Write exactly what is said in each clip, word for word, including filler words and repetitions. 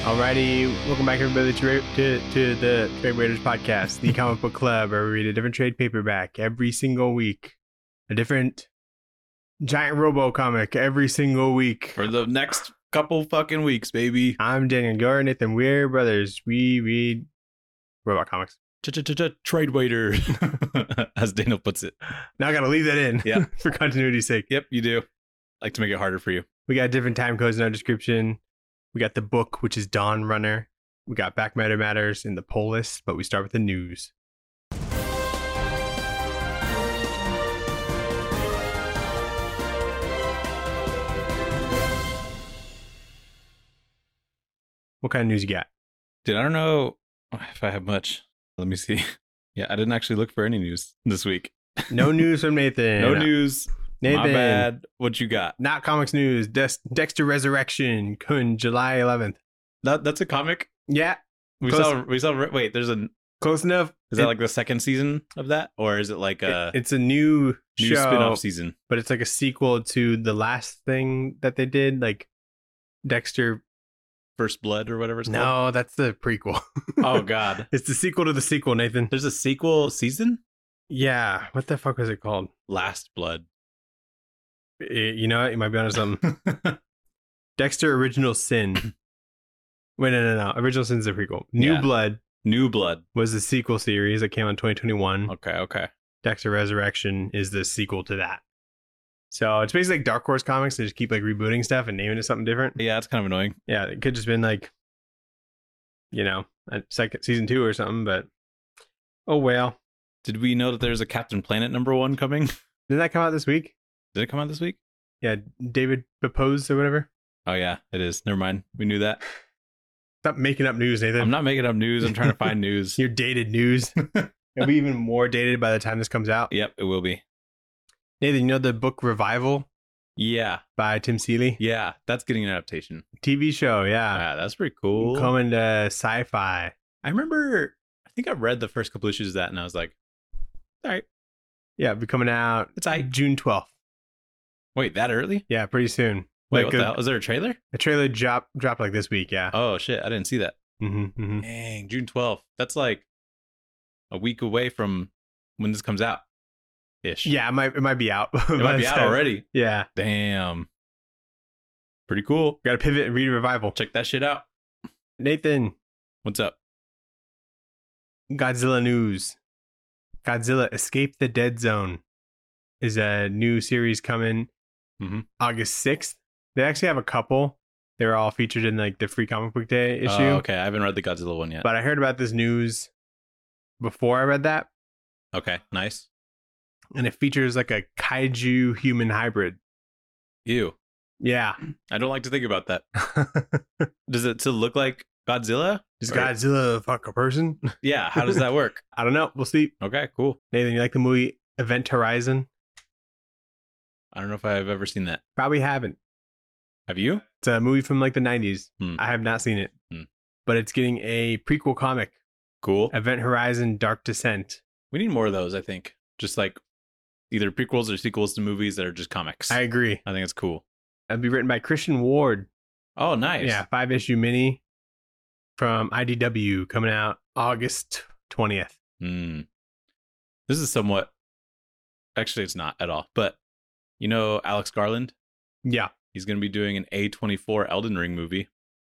Alrighty, welcome back everybody to, to, to the Trade Waiters podcast, the comic book club, where we read a different trade paperback every single week. A different giant robo comic every single week. For the next couple fucking weeks, baby. I'm Daniel Gore, Nathan Weir brothers. We read robot comics. Trade waiter, as Daniel puts it. Now I gotta leave that in Yeah. for continuity's sake. Yep, you do. Like to make it harder for you. We got different time codes in our description. We got the book, which is Dawn Runner. We got Back Matter Matters in the poll list, but we start with the news. What kind of news you got? Dude, I don't know if I have much. Let me see. Yeah, I didn't actually look for any news this week. No news from Nathan. No news. Nathan. My bad. What you got? Not comics news. Des- Dexter Resurrection, coming July eleventh. That that's a comic. Yeah, We Close. saw. We saw. Wait, there's a. close enough. Is that It- like the second season of that, or is it like a it- it's a new, new show, spin-off season? but it's like a sequel to the last thing that they did, like Dexter. First Blood or whatever it's called. No, that's the prequel. Oh God. It's the sequel to the sequel, Nathan. There's a sequel season. Yeah, what the fuck was it called? Last Blood. I- You know what? You might be onto something. Dexter Original Sin. Wait, no, no, no. Original Sin's the prequel. New Yeah. Blood New Blood. was the sequel series that came out in twenty twenty-one. Okay. Okay. Dexter Resurrection is the sequel to that. So it's basically like Dark Horse Comics. They just keep like rebooting stuff and naming it something different. Yeah, it's kind of annoying. Yeah, it could just been like, you know, a second season two or something. But oh well. Did we know that there's a Captain Planet number one coming? Didn't that come out this week? Did it come out this week? Yeah, David Pepose or whatever. Oh yeah, it is. Never mind. We knew that. Stop making up news, Nathan. I'm not making up news. I'm trying to find news. Your dated news. It'll be even more dated by the time this comes out. Yep, it will be. Nathan, you know the book Revival Yeah, by Tim Seeley? yeah. That's getting an adaptation. T V show, yeah. Yeah, that's pretty cool. Coming to sci-fi. I remember. I think I read the first couple issues of that, and I was like, "All right, Yeah, it'll be coming out it's I." June twelfth. Wait, that early? Yeah, pretty soon. Wait, Like what the a, hell? Was there a trailer? a trailer drop, dropped like this week, yeah. Oh shit, I didn't see that. hmm hmm Dang, June twelfth. That's like a week away from when this comes out. Ish. Yeah, it might, it might be out. it might be out already. Yeah. Damn. Pretty cool. Got to pivot and read Revival. Check that shit out. Nathan, What's up? Godzilla news. Godzilla Escape the Dead Zone is a new series coming Mhm. August sixth. They actually have a couple. They're all featured in like the Free Comic Book Day issue. Oh, okay, I haven't read the Godzilla one yet. But I heard about this news before I read that. Okay, nice. And it features like a kaiju human hybrid. Ew. Yeah. I don't like to think about that. Does it still look like Godzilla? Does Or- Godzilla fuck a person? Yeah, how does that work? I don't know. We'll see. Okay, cool. Nathan, you like the movie Event Horizon? I don't know if I've ever seen that. Probably haven't. Have you? It's a movie from like the nineties. Hmm. I have not seen it. Hmm. But it's getting a prequel comic, Cool. Event Horizon Dark Descent. We need more of those, I think. Just like either prequels or sequels to movies that are just comics. I agree. I think it's cool. It'll be written by Christian Ward. Oh, nice. Yeah, five issue mini from I D W coming out August twentieth. Hmm. This is somewhat. Actually, it's not at all. But you know, Alex Garland. Yeah, He's going to be doing an A twenty-four Elden Ring movie,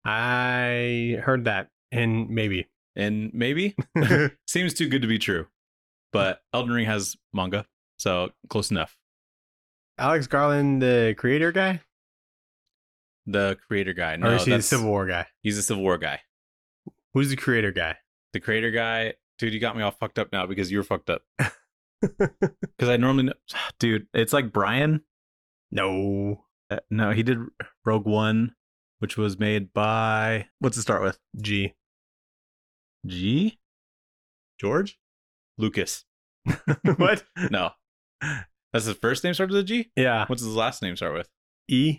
I heard that. And maybe. and maybe seems too good to be true. But Elden Ring has manga, so close enough. Alex Garland, the creator guy? The creator guy. No, or is he the that's- Civil War guy? He's a Civil War guy. Who's the creator guy? The creator guy, dude, you got me all fucked up now because you were fucked up. Because I normally know, dude, it's like Brian. No. Uh, no, he did Rogue One, which was made by, what's it start with? G. G? George? Lucas. What? No. That's his first name starts with a G? Yeah. What's his last name start with? E.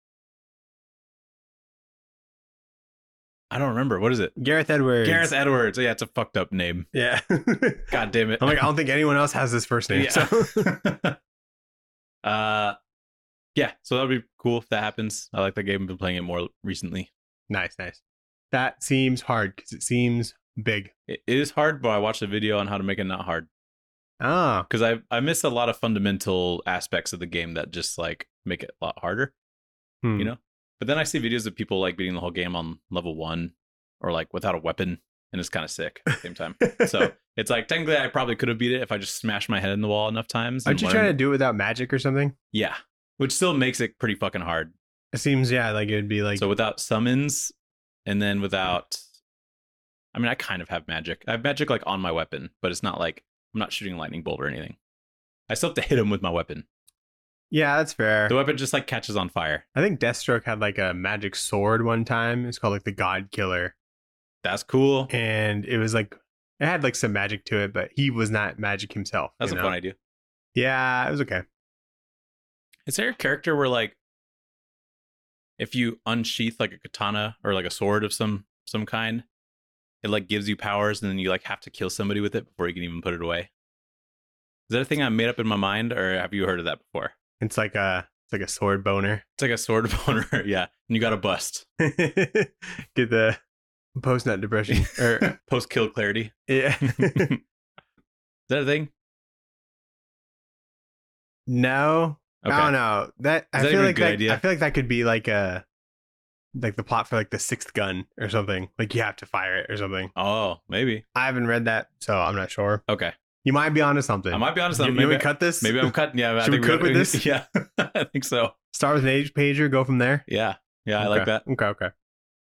I don't remember. What is it? Gareth Edwards. Gareth Edwards. Yeah, it's a fucked up name. Yeah. God damn it. I'm like, I don't think anyone else has this first name. Yeah. So. uh, yeah, so that would be cool if that happens. I like that game. I've been playing it more recently. Nice, nice. That seems hard because it seems big. It is hard, but I watched a video on how to make it not hard. Oh. Because I I missed a lot of fundamental aspects of the game that just like make it a lot harder. Hmm. You know? But then I see videos of people like beating the whole game on level one or like without a weapon, and it's kind of sick at the same time. So it's like technically I probably could have beat it if I just smashed my head in the wall enough times. Aren't you learned. trying to do it without magic or something? Yeah. Which still makes it pretty fucking hard. It seems, yeah, like it would be like. So without summons and then without, I mean, I kind of have magic. I have magic like on my weapon, but it's not like I'm not shooting a lightning bolt or anything. I still have to hit him with my weapon. Yeah, that's fair. The weapon just like catches on fire. I think Deathstroke had like a magic sword one time. It's called like the God Killer. That's cool. And it was like, it had like some magic to it, but he was not magic himself. That's you a know? fun idea. Yeah, it was okay. Is there a character where like if you unsheath like a katana or like a sword of some some kind, it like gives you powers and then you like have to kill somebody with it before you can even put it away? Is that a thing I made up in my mind, or have you heard of that before? It's like a it's like a sword boner. It's like a sword boner, yeah. And you got to bust. Get the post nut depression or post kill clarity. Yeah. Is that a thing? No. Okay. I don't know. That I that feel even a like good that, idea? I feel like that could be like a like the plot for like the sixth gun or something. Like you have to fire it or something. Oh, maybe. I haven't read that, so I'm not sure. Okay. You might be onto something. I might be honest. You, maybe, you want me to cut this? maybe I'm cutting. Yeah. I Should we think cook with this? Yeah. I think so. Start with an age pager, go from there. Yeah. Yeah. I Okay. like that. Okay, okay.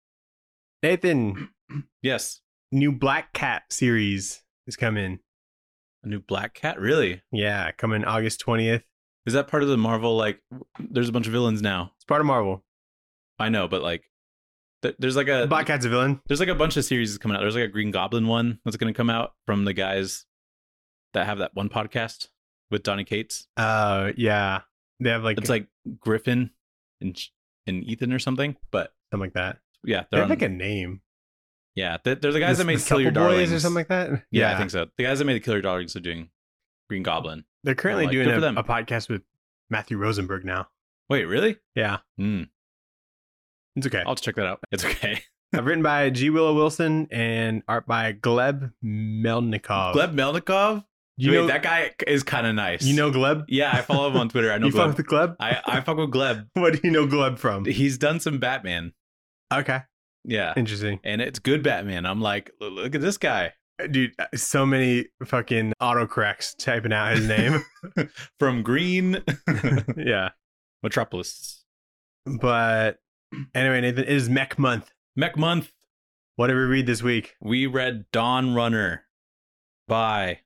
Nathan, Yes. new Black Cat series is coming. A new Black Cat? Really? Yeah, coming August twentieth. Is that part of the Marvel? Like, there's a bunch of villains now. It's part of Marvel. I know, but like, th- there's like a Black Cat's a villain. there's like a bunch of series coming out. There's like a Green Goblin one that's going to come out from the guys that have that one podcast with Donny Cates. Uh, yeah. They have like It's like Griffin and and Ethan or something. But something like that. yeah, They they're have on, like a name. yeah. They're, they're the guys The- that made the Kill Your Supple Boys Darlings or something like that. Yeah, I think so. The guys that made the Kill Your Darlings are doing Green Goblin. They're currently like, doing good for a, them. a podcast with Matthew Rosenberg now. Wait, really? Yeah, Hmm. it's okay. I'll have to check that out. It's okay. Uh, written by G. Willow Wilson and art by Gleb Melnikov. Gleb Melnikov? you Wait, know that guy is kind of nice. You know Gleb? Yeah, I follow him on Twitter. I know You fuck Gleb. with Gleb? I, I fuck with Gleb. What do you know Gleb from? He's done some Batman. Okay, Yeah. interesting. And it's good Batman. I'm like, "Look- look at this guy. Dude, so many fucking autocorrects typing out his name. From Green Yeah. Metropolis. But anyway, Nathan, it is Mech Month. Mech Month. What did we read this week? We read Dawn Runner by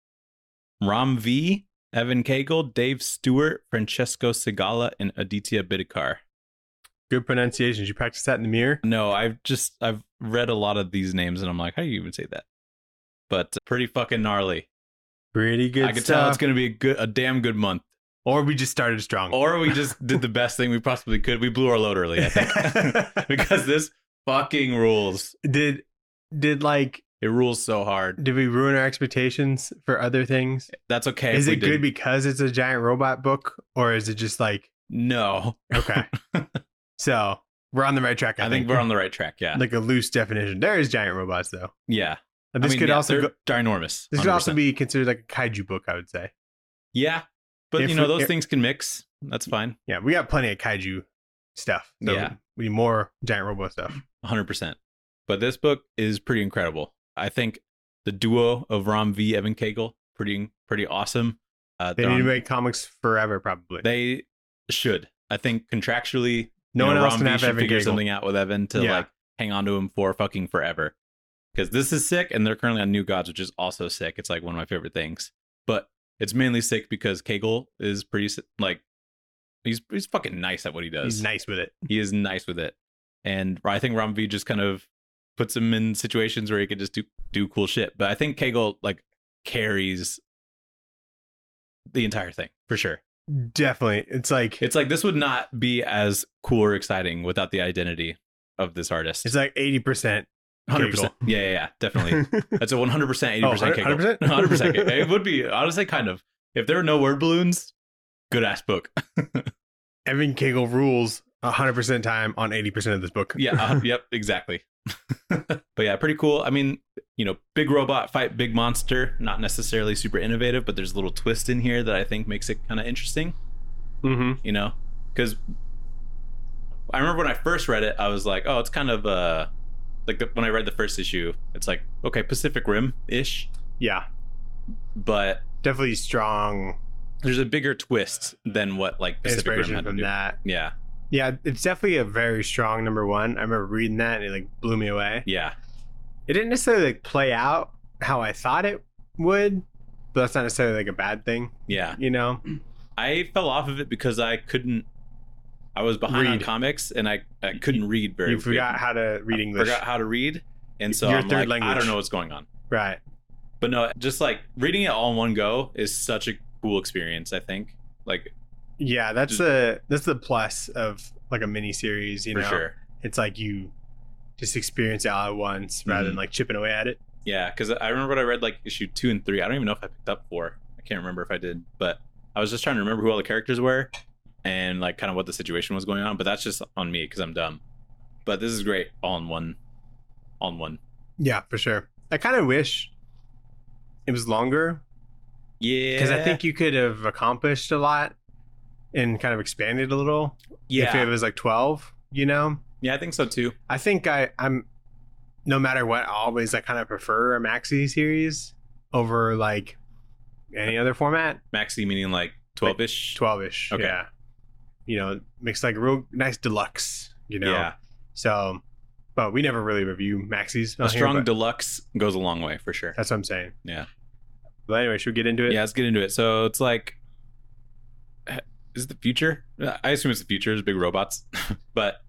Ram V, Evan Cagle, Dave Stewart, Francesco Segala, and Aditya Bidikar. Good pronunciations. You practice that in the mirror? No, I've just I've read a lot of these names and I'm like, how do you even say that? But pretty fucking gnarly. Pretty good I can stuff. tell it's gonna be a good, a damn good month. Or we just started strong. Or we just did the best thing we possibly could. We blew our load early, I think, because this fucking rules. did did like It rules so hard. did we ruin our expectations for other things? That's okay. Is if it we good did. because it's a giant robot book, or is it just like No. okay? So we're on the right track. I, I think we're on the right track. Yeah. like a loose definition. There is giant robots though. yeah. And I this mean, could yeah, also they're go, ginormous. this one could hundred also percent. be considered like a kaiju book. I would say. Yeah. But If you know, we- those if- things can mix. That's fine. Yeah, we got plenty of kaiju stuff. So Yeah. we need more giant robot stuff. one hundred percent. But this book is pretty incredible. I think the duo of Ram V, Evan Cagle, pretty pretty awesome. Uh, They they're need to on- make comics forever, probably. They should. I think contractually, no you one know, else Ram can V have should Evan figure Cagle. something out with Evan to Yeah. like hang on to him for fucking forever. Because this is sick, and they're currently on New Gods, which is also sick. It's like one of my favorite things. But it's mainly sick because Cagle is pretty si- like he's he's fucking nice at what he does. He's nice with it. He is nice with it, and I think Ram V just kind of puts him in situations where he could just do do cool shit. But I think Cagle like carries the entire thing for sure. Definitely. It's like It's like this would not be as cool or exciting without the identity of this artist. it's like eighty percent. one hundred percent. Yeah, yeah, yeah, definitely. That's a one hundred percent, eighty percent Oh, Cagle. one hundred percent? one hundred percent Cagle. It would be, honestly, kind of. If there were no word balloons, good ass book. Evan Cagle rules one hundred percent time on eighty percent of this book. Yeah, uh, yep, exactly. But yeah, pretty cool. I mean, you know, big robot fight big monster, not necessarily super innovative, but there's a little twist in here that I think makes it kind of interesting. Mm-hmm. You know, because I remember when I first read it, I was like, oh, it's kind of uh like the, when I read the first issue, it's like, okay, Pacific Rim ish, Yeah, but definitely strong there's a bigger twist than what like Pacific Rim inspiration had to from do. that. Yeah, Yeah, it's definitely a very strong number one. I remember reading that and it like blew me away. yeah, It didn't necessarily like play out how I thought it would, but that's not necessarily like a bad thing, yeah. you know? I fell off of it because I couldn't. I was behind on Read. comics and I, I couldn't read very. You forgot good. how to read I English. Forgot how to read, and so Your I'm third like, language. I don't know what's going on. Right. But no, just like reading it all in one go is such a cool experience. I think, like, Yeah, that's Just- the that's the plus of like a mini series, you for know. sure. It's like you just experience it all at once rather Mhm. than like chipping away at it. Yeah, because I remember when I read like issue two and three. I don't even know if I picked up four. I can't remember if I did, but I was just trying to remember who all the characters were and like kind of what the situation was going on. But that's just on me because I'm dumb. But this is great, all in one, all in one. Yeah, for sure. I kind of wish it was longer Yeah, because I think you could have accomplished a lot and kind of expanded a little yeah, if it was like twelve, you know? yeah, I think so too. I think I, I'm, no matter what, I always I kind of prefer a maxi series over like any other format. Maxi meaning like twelve ish. twelve-ish. Okay. Yeah. You know, makes like a real nice deluxe, you know? Yeah, So, but we never really review maxis. a on here, strong but deluxe goes a long way for sure. that's what I'm saying. Yeah. But anyway, should we get into it? Yeah, let's get into it. So it's like, is it the future? I assume it's the future. It's big robots, but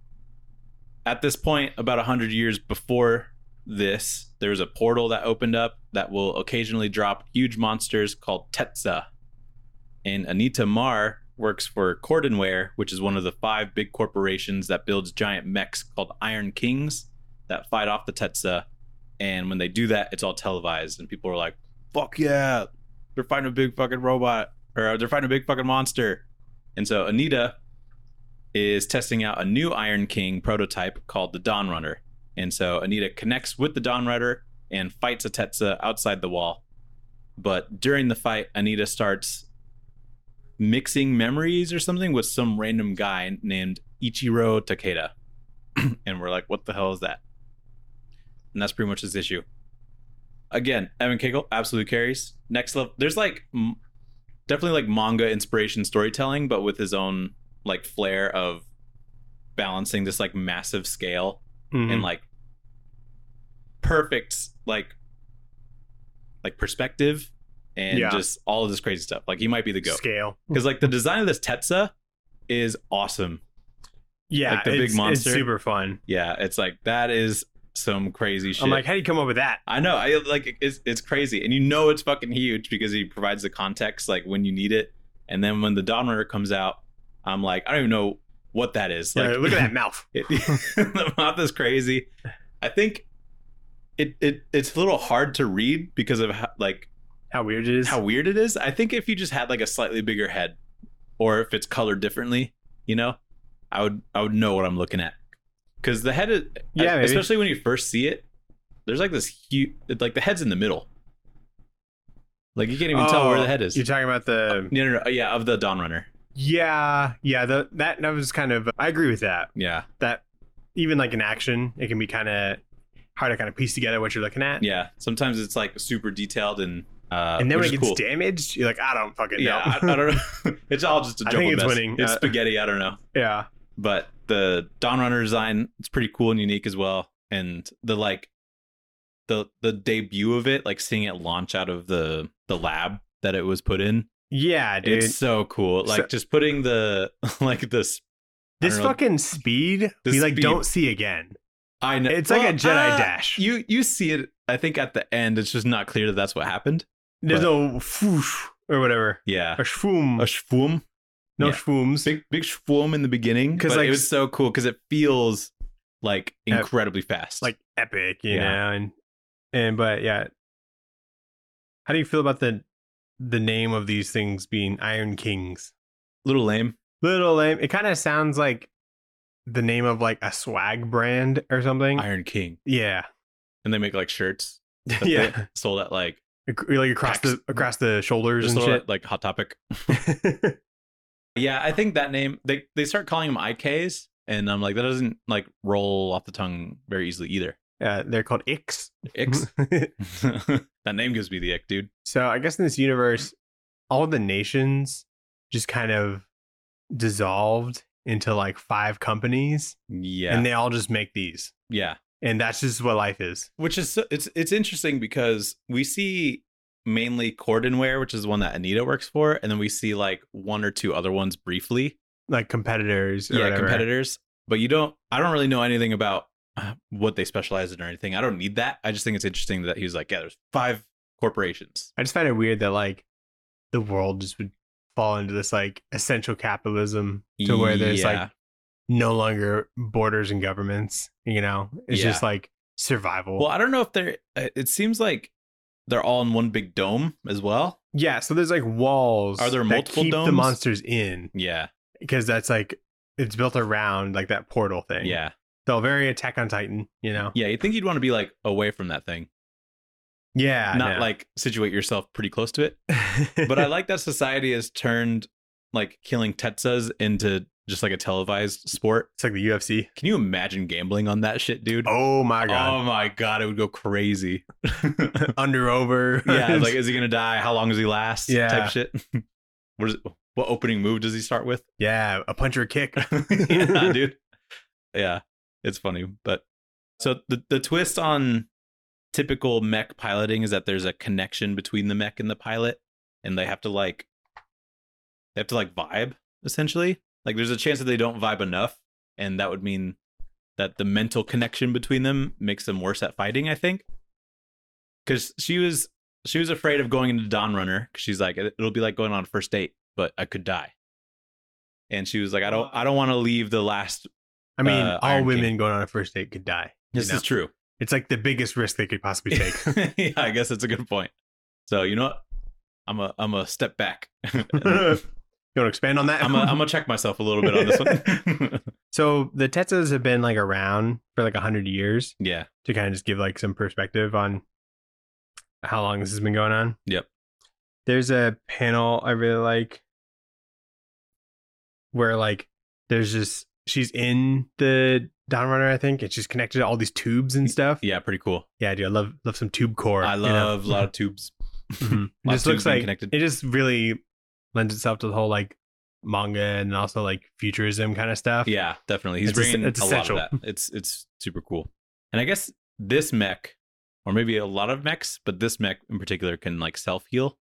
at this point, about a hundred years before this, there was a portal that opened up that will occasionally drop huge monsters called Tetsa. And Anita Marr works for Cordenware, which is one of the five big corporations that builds giant mechs called Iron Kings that fight off the Tetsa. And when they do that, it's all televised, and people are like, "Fuck yeah, they're fighting a big fucking robot, or they're fighting a big fucking monster." And so Anita is testing out a new Iron King prototype called the Dawn Runner. And so Anita connects with the Dawn Runner and fights a Tetsa outside the wall. But during the fight, Anita starts mixing memories or something with some random guy named Ichiro Takeda. And we're like, what the hell is that? And that's pretty much this issue. Again, Evan Kagel absolutely carries. Next level. There's like m- definitely like manga inspiration storytelling, but with his own like flair of balancing this like massive scale Mhm. and like perfect like like perspective and Yeah. just all of this crazy stuff. Like he might be the goat. Scale. Because like the design of this Tetsa is awesome. Yeah, Like the big it's, monster. It's super fun. Yeah, it's like that is some crazy shit. I'm like, how do you come up with that? I know. I like it's it's crazy, and you know it's fucking huge because he provides the context like when you need it, and then when the Dawn Runner comes out, I'm like, I don't even know what that is. Like, Yeah, look at that mouth. It, the mouth is crazy. I think it it it's a little hard to read because of how, like How weird it is. how weird it is. I think if you just had like a slightly bigger head, or if it's colored differently, you know, I would I would know what I'm looking at. Because the head is, Yeah, maybe. especially when you first see it, there's like this huge, like the head's in the middle. Like you can't even tell where Oh, the head is. You're talking about the No, no, no, yeah, of the Dawn Runner. yeah, yeah. The that that was kind of. I agree with that. Yeah, That even like in action, it can be kind of hard to kind of piece together what you're looking at. yeah. Sometimes it's like super detailed and uh, And then when which it is gets cool. damaged, you're like, I don't fucking Yeah, know. I, I don't know. It's all just a I jumbled think it's mess. winning. It's Uh, spaghetti. I don't know. yeah. But the Dawn Runner design, it's pretty cool and unique as well. And the like, the the debut of it, like seeing it launch out of the the lab that it was put in, Yeah, dude. it's so cool. Like So- just putting the like this. I this don't know. fucking speed, The we like speed. don't see again. I know It's like a Jedi dash. You you see it. I think at the end, it's just not clear that that's what happened. There's But- no foosh or whatever. Yeah, A shfoom. a shvoom. no yeah. shfooms. Big big shvoom in the beginning 'Cause, because like, it was so cool because it feels like Ep- incredibly fast. like epic, you Yeah. know, and and but yeah. How do you feel about the the name of these things being Iron Kings? little lame. Little lame. It kind of sounds like the name of like a swag brand or something. Iron King. Yeah. And they make like shirts. that they Yeah. sold at like Ac- Like across Packs. the across the shoulders just and sold shit. at, like Hot Topic. Yeah, I think that name they they start calling them I Ks, and I'm like that doesn't like roll off the tongue very easily either. uh, they're called icks. Icks. That name gives me the ick, dude. So I guess in this universe, all the nations just kind of dissolved into like five companies, Yeah, and they all just make these, yeah. and that's just what life is. Which is so, it's it's interesting because we see mainly Cordenware, which is the one that Anita works for, and then we see like one or two other ones briefly. Like competitors. Or Yeah, whatever. competitors. But you don't. I don't really know anything about uh, what they specialize in or anything. I don't need that. I just think it's interesting that he was like, yeah, there's five corporations. I just find it weird that like the world just would fall into this like essential capitalism to where there's Yeah. like no longer borders and governments. You know, it's Yeah. just like survival. Well, I don't know if they're. uh, It seems like they're all in one big dome as well. yeah, so there's like walls. Are there that multiple keep the domes? monsters in Yeah, because that's like it's built around like that portal thing. yeah, So very Attack on Titan. You know. yeah. You think you'd want to be like away from that thing, Yeah. not no. like situate yourself pretty close to it. But I like that society has turned like killing Tetsas into just like a televised sport. it's like the U F C. Can you imagine gambling on that shit, dude? Oh my Oh god. my god, it would go crazy. Under over. Yeah, like is he gonna die? How long does he last? Yeah. Type shit. What is what opening move does he start with? yeah, a punch or a kick. Yeah, dude. Yeah, it's funny. But so the the twist on typical mech piloting is that there's a connection between the mech and the pilot, and they have to like they have to like vibe essentially. Like there's a chance that they don't vibe enough, and that would mean that the mental connection between them makes them worse at fighting, I think. Because she was she was afraid of going into Dawn Runner because she's like, it'll be like going on a first date, but I could die. And she was like, I don't I don't want to leave the last. I mean, Uh, all Iron women King. going on a first date could die. you This know? is true. It's like the biggest risk they could possibly take. Yeah, I guess that's a good point. So you know what? I'm a I'm a step back. You want to expand on that? I'm a, I'm gonna check myself a little bit on this one. So the Tetsas have been like around for like a hundred years Yeah. to kind of just give like some perspective on how long this has been going on. Yep. There's a panel I really like where like there's just she's in the Dawn Runner, I think, and she's connected to all these tubes and stuff. Yeah, pretty cool. Yeah, dude, I love love some tube core. I you know? love a lot of tubes. Mhm. It Lot of just tubes looks being like connected. it just really lends itself to the whole like manga and also like futurism kind of stuff. Yeah, definitely. He's It's es- bringing it's a essential. lot of that. It's it's super cool. And I guess this mech, or maybe a lot of mechs, but this mech in particular can like self heal.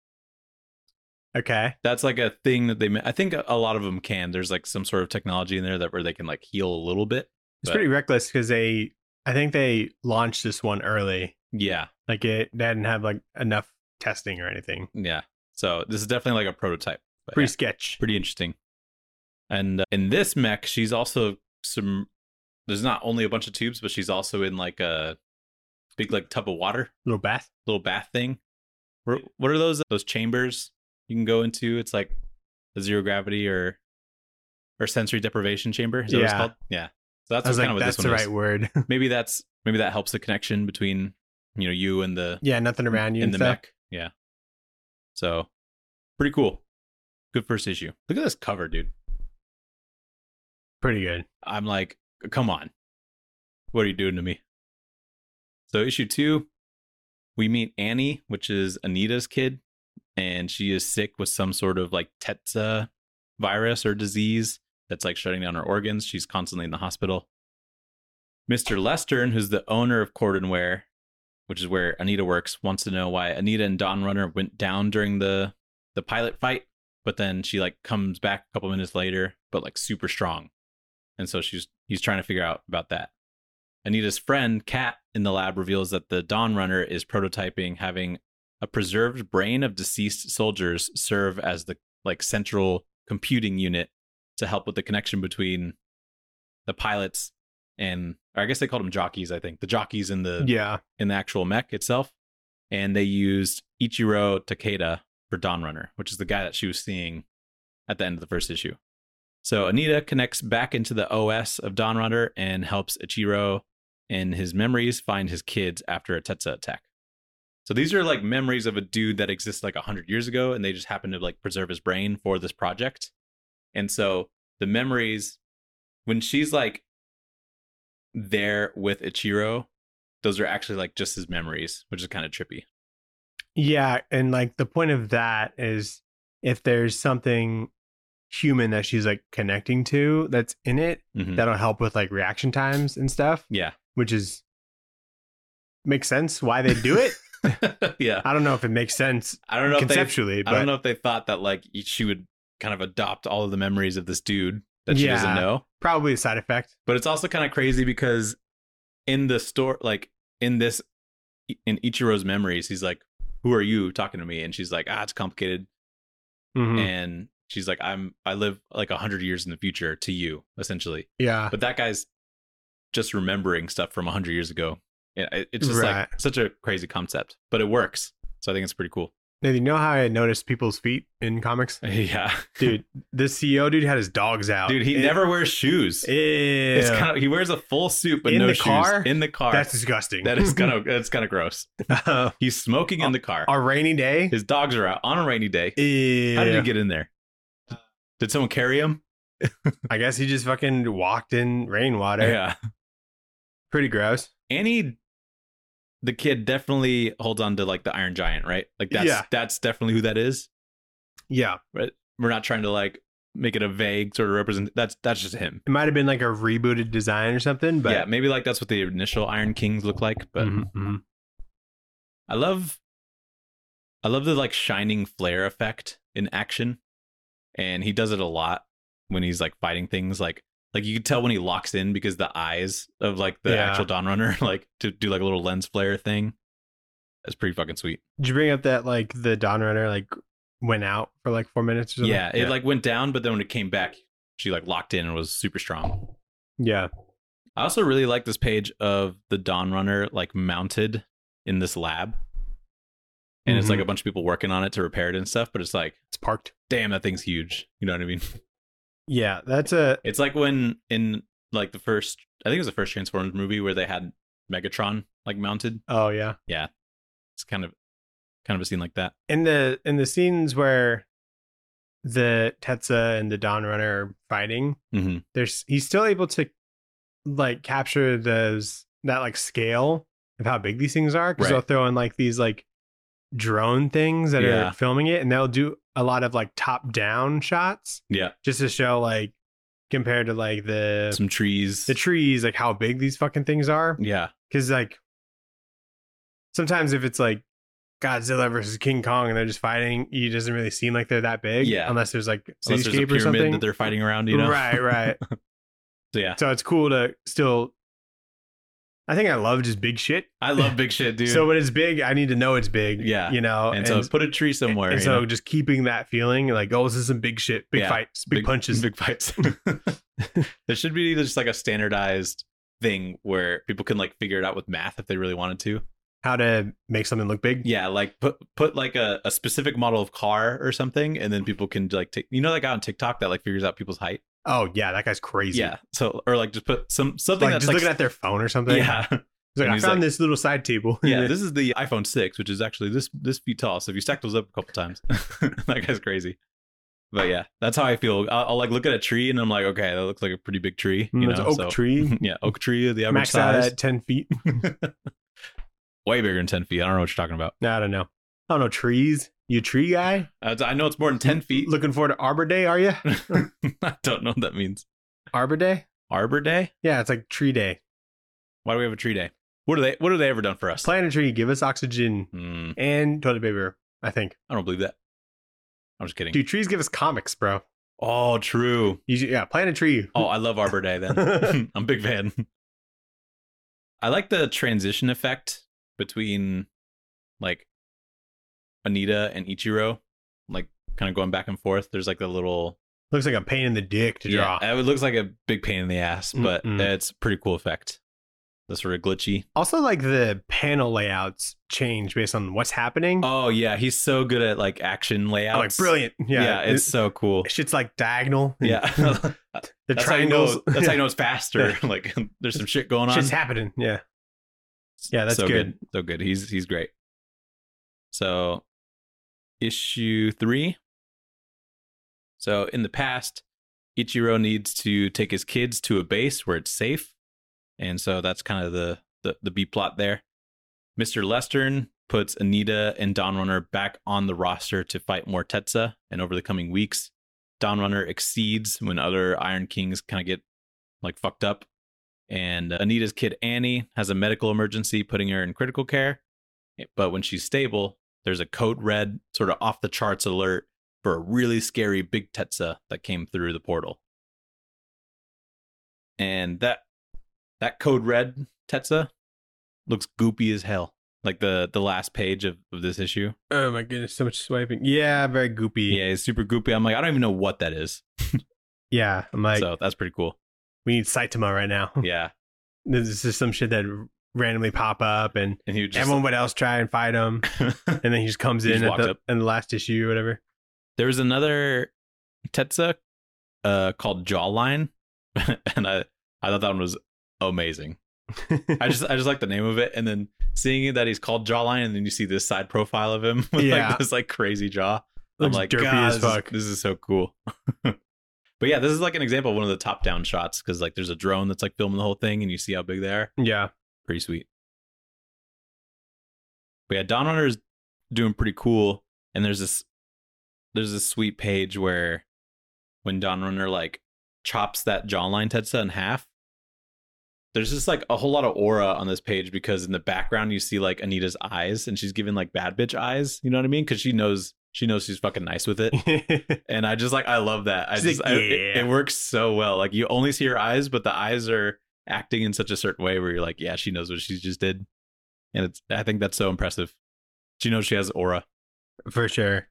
Okay. That's like a thing that they. ma- I think a a lot of them can. There's like some sort of technology in there that where they can like heal a little bit. It's But- pretty reckless because they, I think they launched this one early. Yeah, Like it, they hadn't had like enough testing or anything. yeah. So this is definitely like a prototype. But Pretty yeah, sketch. pretty interesting. And uh, in this mech, she's also some. There's not only a bunch of tubes, but she's also in like a big like tub of water, Little bath. little bath thing. Where- What are those? Those chambers you can go into? It's like a zero gravity or or sensory deprivation chamber. Is that what it's Yeah. called? Yeah. So that's I was kind like, of what that's this the one right is. word. Maybe that's maybe that helps the connection between you know you and the Yeah, nothing around you in and the stuff. mech. Yeah. So pretty cool. Good first issue. Look at this cover, dude. Pretty good. I'm like, come on. What are you doing to me? So issue two, we meet Annie, which is Anita's kid, and she is sick with some sort of like Tetsa virus or disease that's like shutting down her organs. She's constantly in the hospital. Mister Lestern, who's the owner of Cordenware, which is where Anita works, wants to know why Anita and Dawn Runner went down during the the pilot fight, but then she like comes back a couple minutes later, but like super strong. And so she's he's trying to figure out about that. Anita's friend, Kat, in the lab reveals that the Dawn Runner is prototyping having a preserved brain of deceased soldiers serve as the like central computing unit to help with the connection between the pilots and, or I guess they called them jockeys, I think. The jockeys in the Yeah. in the actual mech itself. And they used Ichiro Takeda for Dawn Runner, which is the guy that she was seeing at the end of the first issue. So Anita connects back into the O S of Dawn Runner and helps Ichiro in his memories find his kids after a Tetsa attack. So these are like memories of a dude that exists like one hundred years ago, and they just happen to like preserve his brain for this project. And so the memories, when she's like there with Ichiro, those are actually like just his memories, which is kind of trippy. Yeah, and like the point of that is if there's something human that she's like connecting to that's in it, Mhm. that'll help with like reaction times and stuff, Yeah. which is makes sense why they do it. Yeah. I don't know if it makes sense I don't know if they conceptually, I but don't know if they thought that like she would kind of adopt all of the memories of this dude that she Yeah. doesn't know. probably a side effect. But it's also kind of crazy because in the store, like in this, in Ichiro's memories, he's like, "Who are you talking to me?" And she's like, "Ah, it's complicated." Mhm. And she's like, "I'm, I live like a hundred years in the future to you, essentially." Yeah. But that guy's just remembering stuff from a hundred years ago. Yeah, it- it's just Right. like such a crazy concept, but it works. So I think it's pretty cool. Now, you know how I noticed people's feet in comics? Yeah, Dude, this C E O dude had his dogs out. dude, he It- never wears shoes. Ew. It's kind of he wears a full suit but In no the shoes car? in the car. That's disgusting. that is kind of that's kind of gross. of He's smoking in the car. a rainy day. His dogs are out on a rainy day. Ew. How did he get in there? Did someone carry him? I guess he just fucking walked in rainwater. Yeah. Pretty gross. Annie, the kid, definitely holds on to like the Iron Giant, right? Like that's Yeah. that's definitely who that is. Yeah. Right? We're not trying to like make it a vague sort of represent. That's that's just him. It might have been like a rebooted design or something, but yeah, maybe like that's what the initial Iron Kings look like. But Mhm, mhm. I love, I love the like shining flare effect in action, and he does it a lot when he's like fighting things. Like like you can tell when he locks in because the eyes of like the Yeah. actual Dawn Runner like to do like a little lens flare thing. That's pretty fucking sweet. Did you bring up that like the Dawn Runner like went out for like four minutes or something? Yeah, it like went down, but then when it came back, she like locked in and was super strong. yeah. I also really like this page of the Dawn Runner like mounted in this lab. And it's like Mhm. a bunch of people working on it to repair it and stuff, but it's like, It's parked. damn, that thing's huge. You know what I mean? Yeah, that's a It's like when in like the first, I think it was the first Transformers movie where they had Megatron like mounted. oh yeah. Yeah, it's kind of kind of a scene like that. In the in the scenes where the Tetsa and the Dawn Runner are fighting, Mm-hmm. there's he's still able to like capture those that like scale of how big these things are because Right. they'll throw in like these like drone things that Yeah. are filming it, and they'll do a lot of like top down shots Yeah, just to show like compared to like the some trees. the trees like how big these fucking things are. yeah, Because like sometimes if it's like Godzilla versus King Kong and they're just fighting, it doesn't really seem like they're that big. Yeah. Unless there's like unless there's a cityscape or pyramid something. that they're fighting around, you know? Right, right. So yeah, So it's cool to still. I think I love just big shit. I love big shit, dude. So when it's big, I need to know it's big. Yeah. You know, and, so put a tree somewhere. and you so know? just keeping that feeling like, oh, this is some big shit, big Yeah. fights, big, punches. big fights. There should be just like a standardized thing where people can like figure it out with math if they really wanted to. How to make something look big. Yeah, like put put like a, a specific model of car or something, and then people can like take, you know, that guy on TikTok that like figures out people's height. Oh yeah, that guy's crazy. Yeah, so or like just put some something Like that's just like looking at their phone or something. yeah. He's like, And I he's found like- this little side table. Yeah, this is the iPhone six, which is actually this this feet tall. So if you stack those up a couple times, that guy's crazy. But yeah, that's how I feel. I'll, I'll like look at a tree and I'm like, okay, that looks like a pretty big tree. You Mm, it's know, an oak so- tree. Yeah, oak tree, the average Max out size, at ten feet. way bigger than ten feet. I don't know what you're talking about. I don't know. I don't know trees. You a tree guy? Uh, I know it's more than ten feet. Looking forward to Arbor Day, are you? I don't know what that means. Arbor Day? Arbor Day? Yeah, it's like tree day. Why do we have a tree day? What are they? What have they ever done for us? Plant a tree, give us oxygen Hmm, and toilet paper, I think. I don't believe that. I'm just kidding. Dude, trees give us comics, bro. Oh, true. You should, yeah, plant a tree. Oh, I love Arbor Day then. I'm a big fan. I like the transition effect between like Anita and Ichiro, like kind of going back and forth. There's like the little Looks like a pain in the dick to draw. yeah, it looks like a big pain in the ass, but Mm-mm. it's a pretty cool effect. the sort of glitchy. Also, like the panel layouts change based on what's happening. Oh yeah, he's so good at like action layouts. Oh, like brilliant. Yeah, Yeah, it's it, so cool. shit's like diagonal. and Yeah, the that's triangles. How you know, that's how you know it's faster. Like there's some shit going on. Shit's happening. Yeah, yeah, that's so good. So good. He's he's great. So issue three. So in the past, Ichiro needs to take his kids to a base where it's safe. And so that's kind of the, the, the B plot there. Mister Lestern puts Anita and Dawnrunner back on the roster to fight more Tetsa. And over the coming weeks, Dawnrunner exceeds when other Iron Kings kind of get like fucked up. And Anita's kid Annie has a medical emergency, putting her in critical care. But when she's stable, there's a code red, sort of off the charts alert for a really scary big Tetsa that came through the portal. And that that code red Tetsa looks goopy as hell. Like the the last page of, of this issue. Oh my goodness, so much swiping. Yeah, very goopy. Yeah, it's super goopy. I'm like, I don't even know what that is. Yeah, I'm like, so that's pretty cool. we need Saitama right now. Yeah. This is just some shit that randomly pop up, and, And he just, everyone would else try and fight him, and then he just comes He in just at walks the, up. in the last issue or whatever. There was another Tetsa uh, called Jawline, and I, I thought that one was amazing. I just I just like the name of it, and then seeing that he's called Jawline, and then you see this side profile of him with Yeah. like this like crazy jaw. I'm Looks like, derpy God, as this is- fuck. This is so cool. But yeah, this is like an example of one of the top down shots because like there's a drone that's like filming the whole thing, and you see how big they are. Yeah, Pretty sweet. But yeah, Dawnrunner is doing pretty cool, and there's this there's this sweet page where when Dawnrunner like chops that jawline Tetsa in half, there's just like a whole lot of aura on this page because in the background you see like Anita's eyes, and she's giving like bad bitch eyes. You know what I mean? Because she knows she knows she's fucking nice with it. And I just like I love that. I She's just like, I, it, yeah. it works so well. Like you only see her eyes, but the eyes are acting in such a certain way where you're like, yeah, she knows what she just did. And it's I think that's so impressive. She knows she has aura. for sure.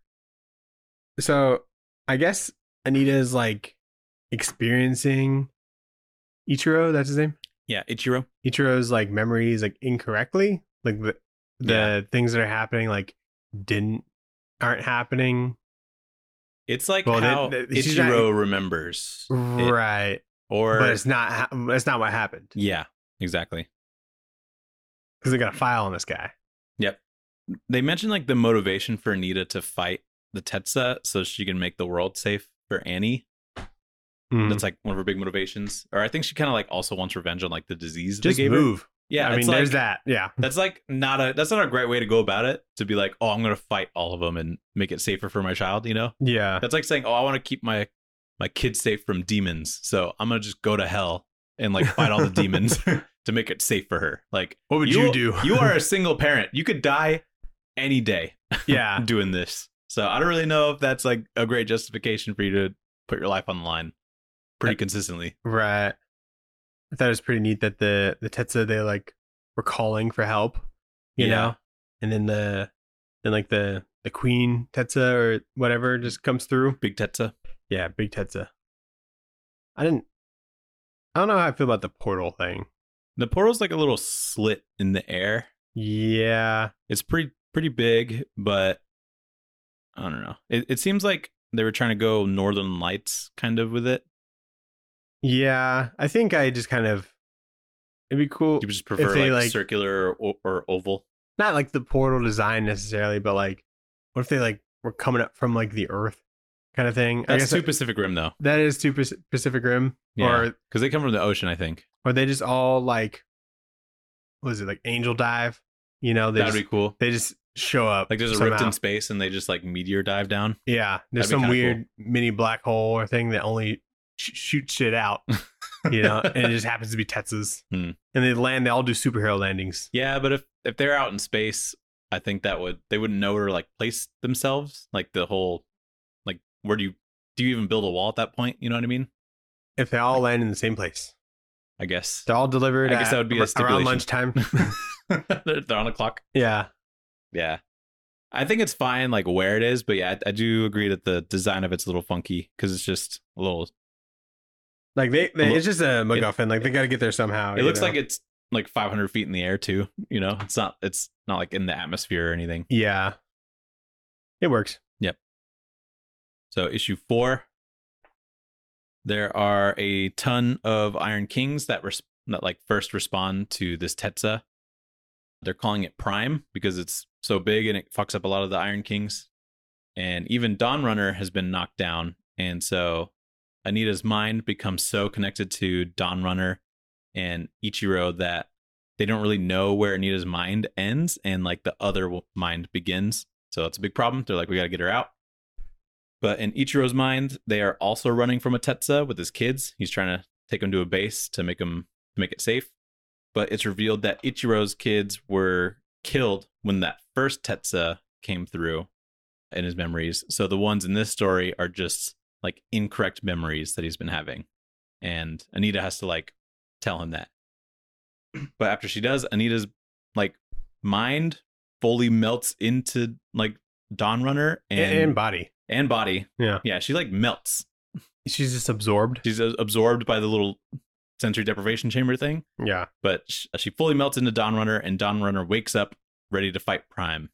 So I guess Anita is like experiencing Ichiro. That's his name. Yeah, Ichiro. Ichiro's like memories like incorrectly, like the the Yeah. things that are happening like didn't aren't happening. It's like Well, they- how they- she's Ichiro not- remembers. it. Right, Or but it's not. ha- That's not what happened yeah, exactly. because they got a file on this guy. Yep. They mentioned like the motivation for Anita to fight the Tetsa so she can make the world safe for Annie. Mm. That's like one of her big motivations. Or I think she kind of like also wants revenge on like the disease Just they gave her. move. Yeah, I it's mean, like, there's that. Yeah, That's like not a that's not a great way to go about it. To be like, oh, I'm gonna fight all of them and make it safer for my child. You know, yeah. that's like saying, oh, I want to keep my my kids safe from demons, so I'm gonna just go to hell and like fight all the demons to make it safe for her. Like, What would you do? You are a single parent. You could die any day Yeah, doing this. So I don't really know if that's like a great justification for you to put your life on the line pretty Uh, consistently. right. I thought it was pretty neat that the the Tetsa they like were calling for help, you Yeah. know, and then the then like the the Queen Tetsa or whatever just comes through. Big Tetsa. Yeah, big Tetsa. I didn't. I don't know how I feel about the portal thing. The portal's like a little slit in the air. Yeah, It's pretty pretty big, but I don't know. It it seems like they were trying to go Northern Lights kind of with it. yeah. I think I just kind of. It'd be cool. You just prefer they, like, like- circular or, or oval. Not like the portal design necessarily, but like, what if they like were coming up from like the Earth, kind of thing? I That's guess too that, Pacific Rim though. that is too Pac- Pacific Rim, Yeah, or because they come from the ocean. I think or they just all like, what is it like Angel Dive? You know, they that'd just, be cool. they just show up. Like there's a rift somehow. in space and they just like meteor dive down. Yeah, there's That'd be some kinda weird mini black hole or thing that only sh- shoots shit out, you know, and it just happens to be Tetsu's. Hmm. And they land, they all do superhero landings. Yeah, but if if they're out in space, I think that would they wouldn't know where to like place themselves. Like the whole, like where do you do you even build a wall at that point? You know what I mean? If they all land in the same place, I guess. they're all delivered. I guess at that would be a ar- stipulation. around lunchtime. they're, they're on a clock. Yeah, Yeah. I think it's fine like where it is, but yeah, I, I do agree that the design of it's a little funky because it's just a little. like they, they Well, it's just a MacGuffin. like they got to get there somehow. It you looks know? like it's like five hundred feet in the air too. You know, it's not it's not like in the atmosphere or anything. Yeah. It works. Yep. So issue four, there are a ton of Iron Kings that res- that like first respond to this Tetsa. They're calling it Prime because it's so big and it fucks up a lot of the Iron Kings. And even Dawnrunner has been knocked down, and so Anita's mind becomes so connected to Dawnrunner and Ichiro that they don't really know where Anita's mind ends and like the other mind begins. So that's a big problem. They're like, we got to get her out. But in Ichiro's mind, they are also running from a Tetsa with his kids. He's trying to take them to a base to make them to make it safe. But it's revealed that Ichiro's kids were killed when that first Tetsa came through in his memories. So the ones in this story are just like incorrect memories that he's been having. And Anita has to like tell him that. But after she does, Anita's like mind fully melts into like Dawnrunner and, And, and body. and body. Yeah. Yeah, she like melts. She's just absorbed. She's uh, absorbed by the little sensory deprivation chamber thing. Yeah. But sh- she fully melts into Dawnrunner, and Dawnrunner wakes up ready to fight Prime.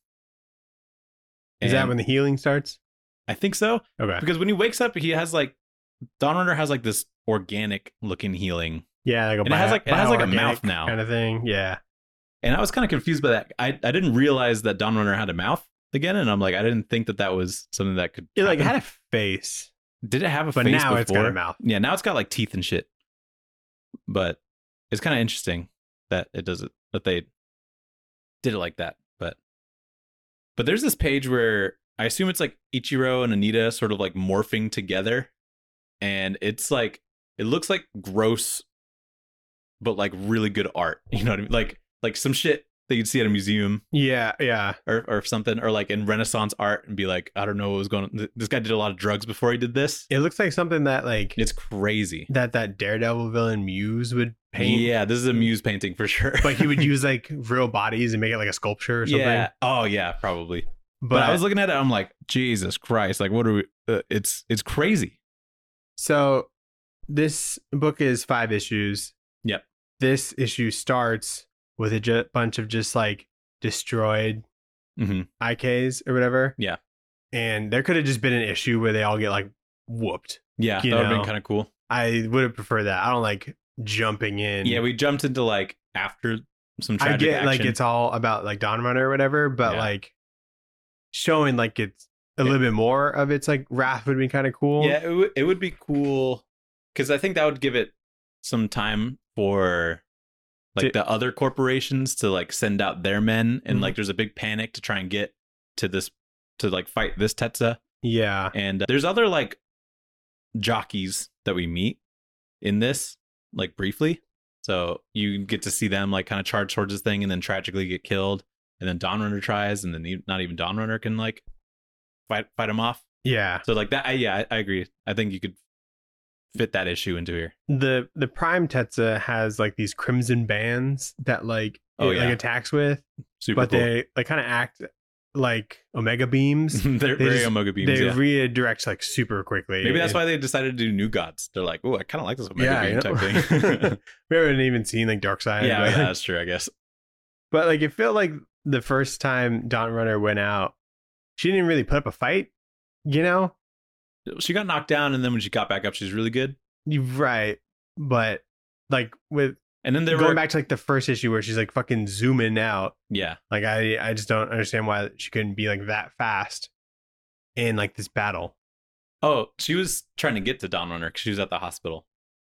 Is And that when the healing starts? I think so? Okay. Because when he wakes up, he has like Dawnrunner has like this organic looking healing. Yeah, like a And it has, like- it has, like, a mouth now. kind of thing. Yeah. And I was kind of confused by that. I, I didn't realize that Dawnrunner had a mouth again, and I'm like, I didn't think that that was something that could. It like happen. had a face, Did it have a but face now before? it's got a mouth. Yeah, now it's got like teeth and shit. But it's kind of interesting that it does it that they did it like that. But but there's this page where I assume it's like Ichiro and Anita sort of like morphing together, and it's like it looks like gross, but like really good art. You know what I mean? Like like some shit that you'd see at a museum Yeah, yeah. or or something, or like in Renaissance art, and be like, I don't know what was going on. This guy did a lot of drugs before he did this. It looks like something that like It's crazy. that that Daredevil villain Muse would paint. Yeah, this is a Muse painting for sure. But he would use like real bodies and make it like a sculpture or something. Yeah. Oh yeah, probably. But, But, I was looking at it, I'm like, Jesus Christ! Like, what are we? Uh, it's it's crazy. so this book is five issues. Yep. This issue starts with a ju- bunch of just like destroyed Mm-hmm. I Ks or whatever. Yeah. And there could have just been an issue where they all get like whooped. Yeah, You that would have know. been kind of cool. I would have preferred that. I don't like jumping in. Yeah, we jumped into like after some I tragic get action. like it's all about like Dawnrunner or whatever, but Yeah. like showing like it's a Yeah. little bit more of its like wrath would be kind of cool. Yeah, it, w- it would be cool because I think that would give it some time for like To- the other corporations to like send out their men, and Mhm. like there's a big panic to try and get to this to like fight this Tetsa. Yeah. And uh, there's other like jockeys that we meet in this, like briefly. So you get to see them like kind of charge towards this thing and then tragically get killed. And then Dawnrunner tries, and then e- not even Dawnrunner can like fight fight him off. Yeah. So like that, I, yeah, I, I agree. I think you could fit that issue into here. The the Prime Tetsa has like these crimson bands that like Oh, it, yeah. like attacks with, Super but cool. they like kind of act like Omega beams. They're they very just- Omega beams. they Yeah. redirect like super quickly. Maybe that's And- why they decided to do New Gods. They're like, oh, I kind of like this Omega yeah, beam you type know? thing. we haven't even seen like Dark Side. yeah, but, yeah, that's true. I guess. but like it felt like the first time Dawnrunner went out, she didn't really put up a fight. You know, She got knocked down, and then when she got back up, she's really good. You're right, but like with And then they going were back to like the first issue where she's like fucking zooming out. yeah. Like I, I just don't understand why she couldn't be like that fast in like this battle. Oh, she was trying to get to Dawnrunner because she was at the hospital.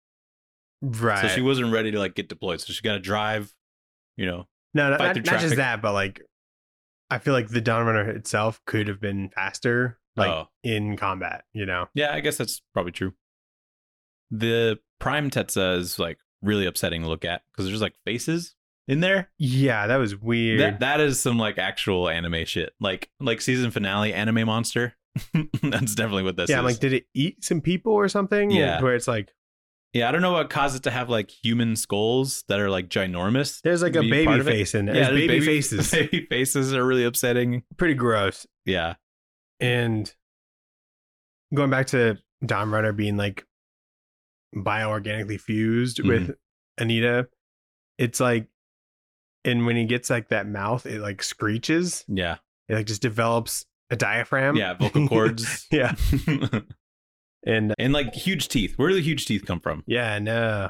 Right. So she wasn't ready to like get deployed. So she got to drive, you know. no, no fight not, through not just traffic. that, but like I feel like the Dawnrunner itself could have been faster, like oh, in combat. You know. yeah, I guess that's probably true. The Prime Tetsa is like really upsetting to look at because there's like faces in there. Yeah, that was weird. That that is some like actual anime shit. Like like season finale anime monster. That's definitely what this yeah, is. I'm like, did it eat some people or something? Yeah. Where it's like yeah, I don't know what caused it to have like human skulls that are like ginormous. there's like a Be part baby of it? face in there. Yeah, There's there's baby, faces. Baby faces are really upsetting. Pretty gross. Yeah. And going back to Dawnrunner being like bioorganically fused Mhm. with Anita, it's like And when he gets like that mouth, it like screeches. Yeah. It like just develops a diaphragm. Yeah, vocal cords. Yeah. And and like huge teeth. Where do the huge teeth come from? yeah, no.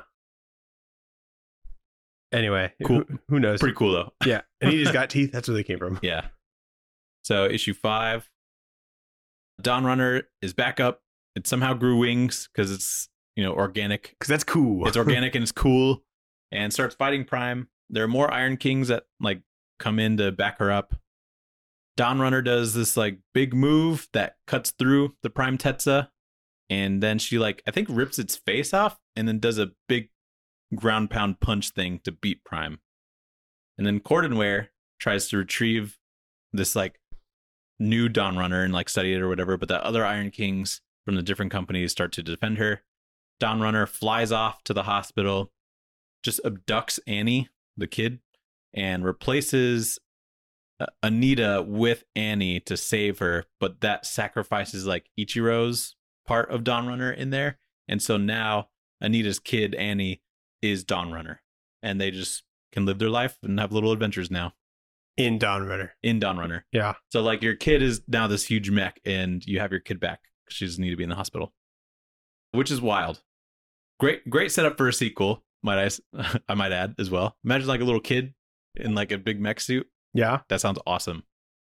Anyway, Cool. Who, who knows? Pretty cool though. Yeah, and he just got teeth. That's where they came from. Yeah. So issue five, Dawn Runner is back up. It somehow grew wings because it's, you know, organic. Because that's cool. It's organic and it's cool, and starts fighting Prime. There are more Iron Kings that like come in to back her up. Dawn Runner does this like big move that cuts through the Prime Tetza, and then she like I think rips its face off, and then does a big ground pound punch thing to beat Prime. And then Cordenware tries to retrieve this like new Dawn Runner and like study it or whatever, but the other Iron Kings from the different companies start to defend her. Dawn Runner flies off to the hospital, just abducts Annie, the kid, and replaces uh, Anita with Annie to save her, but that sacrifices like Ichiro's part of Dawn Runner in there. And so now Anita's kid, Annie, is Dawn Runner, and they just can live their life and have little adventures now in Dawn Runner. In Dawn Runner. Yeah. So like your kid is now this huge mech, and you have your kid back. She doesn't need to be in the hospital, which is wild. Great, great setup for a sequel. Might I? I might add as well. Imagine like a little kid in like a big mech suit. Yeah. That sounds awesome.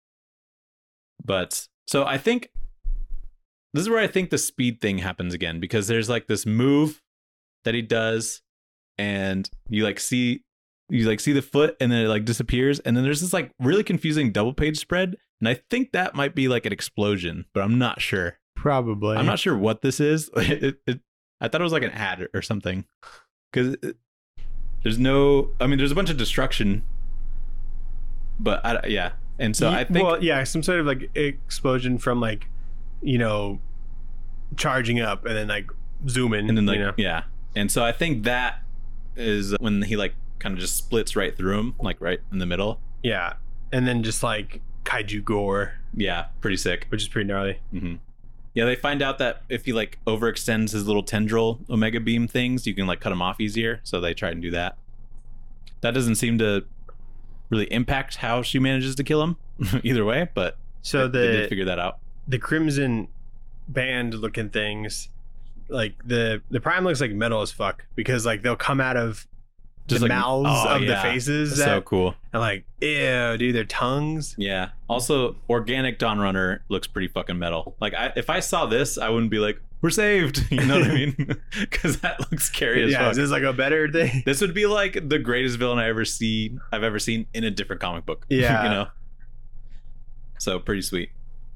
But so I think this is where I think the speed thing happens again, because there's like this move that he does, and you like see you like see the foot, and then it like disappears, and then there's this like really confusing double page spread, and I think that might be like an explosion, but I'm not sure. Probably. I'm not sure what this is. It, it, I thought it was like an ad or something, because there's no. I mean, there's a bunch of destruction, but I, yeah, and so Ye- I think well, yeah, some sort of like explosion from like, you know, charging up and then like zooming, and then like you know? yeah, and so I think that is when he like kind of just splits right through him, like right in the middle. Yeah, and then just like kaiju gore. Yeah, pretty sick. Which is pretty gnarly. Mm-hmm. Yeah, they find out that if he like overextends his little tendril Omega Beam things, you can like cut him off easier. So they try and do that. That doesn't seem to really impact how she manages to kill him either way, but so they, the they did figure that out. The Crimson Band looking things, like the the Prime looks like metal as fuck, because like they'll come out of Just the like, mouths oh, of yeah. the faces. That's that, so cool. And like, ew, dude, their tongues. Yeah. Also, organic Dawn Runner looks pretty fucking metal. Like, I, if I saw this, I wouldn't be like, "We're saved." You know what I mean? Because that looks scary as Yeah, fuck. is this like a better thing? This would be like the greatest villain I ever see. I've ever seen in a different comic book. Yeah. You know. So pretty sweet.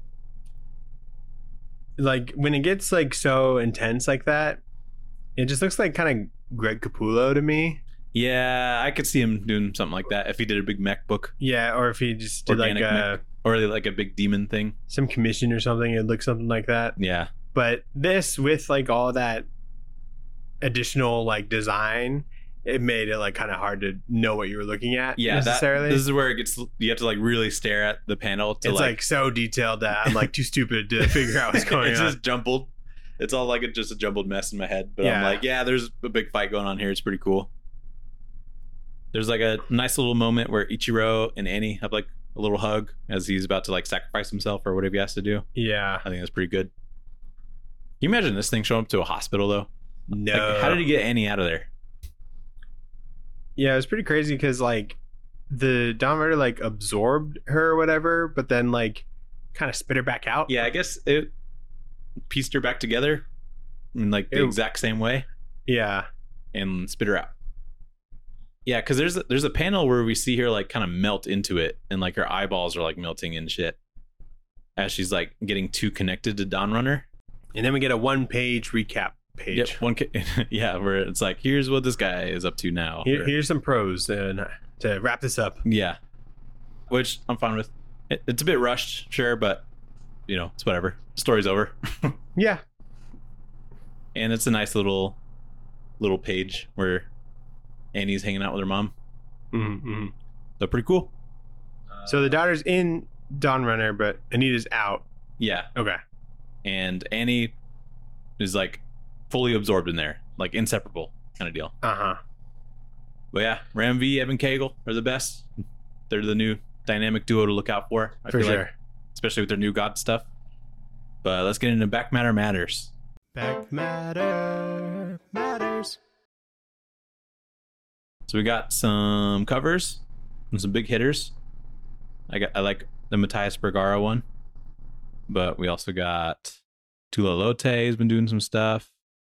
Like when it gets like so intense like that, it just looks like kind of Greg Capullo to me. Yeah, I could see him doing something like that if he did a big mech book. Yeah, or if he just did Organic like a mech. Or like a big demon thing. some commission or something, it'd look something like that. Yeah. But this with like all that additional like design, it made it like kind of hard to know what you were looking at. Yeah, that, necessarily. this is where it gets. You have to like really stare at the panel to it's like. like, so detailed that I'm like too stupid to figure out what's going it's on. just jumbled. It's all like a, just a jumbled mess in my head. But I'm Yeah. like, yeah, there's a big fight going on here. It's pretty cool. There's like a nice little moment where Ichiro and Annie have like a little hug as he's about to like sacrifice himself or whatever he has to do. Yeah. I think that's pretty good. Can you imagine this thing showing up to a hospital though? No. Like, how did he get Annie out of there? Yeah, it was pretty crazy because like the Dawn Runner like absorbed her or whatever, but then like kind of spit her back out. Yeah, I guess it pieced her back together in like the Ew. exact same way Yeah. and spit her out. Yeah, because there's a, there's a panel where we see her like kind of melt into it, and like her eyeballs are like melting and shit as she's like getting too connected to Dawn Runner. And then we get a one page recap page. Yep, one ca- yeah, where it's like, here's what this guy is up to now. Here, Or- here's some pros and to wrap this up. yeah, which I'm fine with. It, it's a bit rushed, sure, but you know, it's whatever. Story's over. Yeah. And it's a nice little little page where Annie's hanging out with her mom. Mm-hmm. So pretty cool. So the daughter's in Dawn Runner, but Anita's out. Yeah, Okay. and Annie is like fully absorbed in there, like inseparable kind of deal. Uh huh. But yeah, Ram V, Evan Cagle are the best. They're the new dynamic duo to look out for. I For feel sure. like, especially with their new God stuff. But let's get into Back Matter Matters. Back matter matters. So we got some covers and some big hitters. I got I like the Matthias Bergara one. But we also got Tula Lote has been doing some stuff.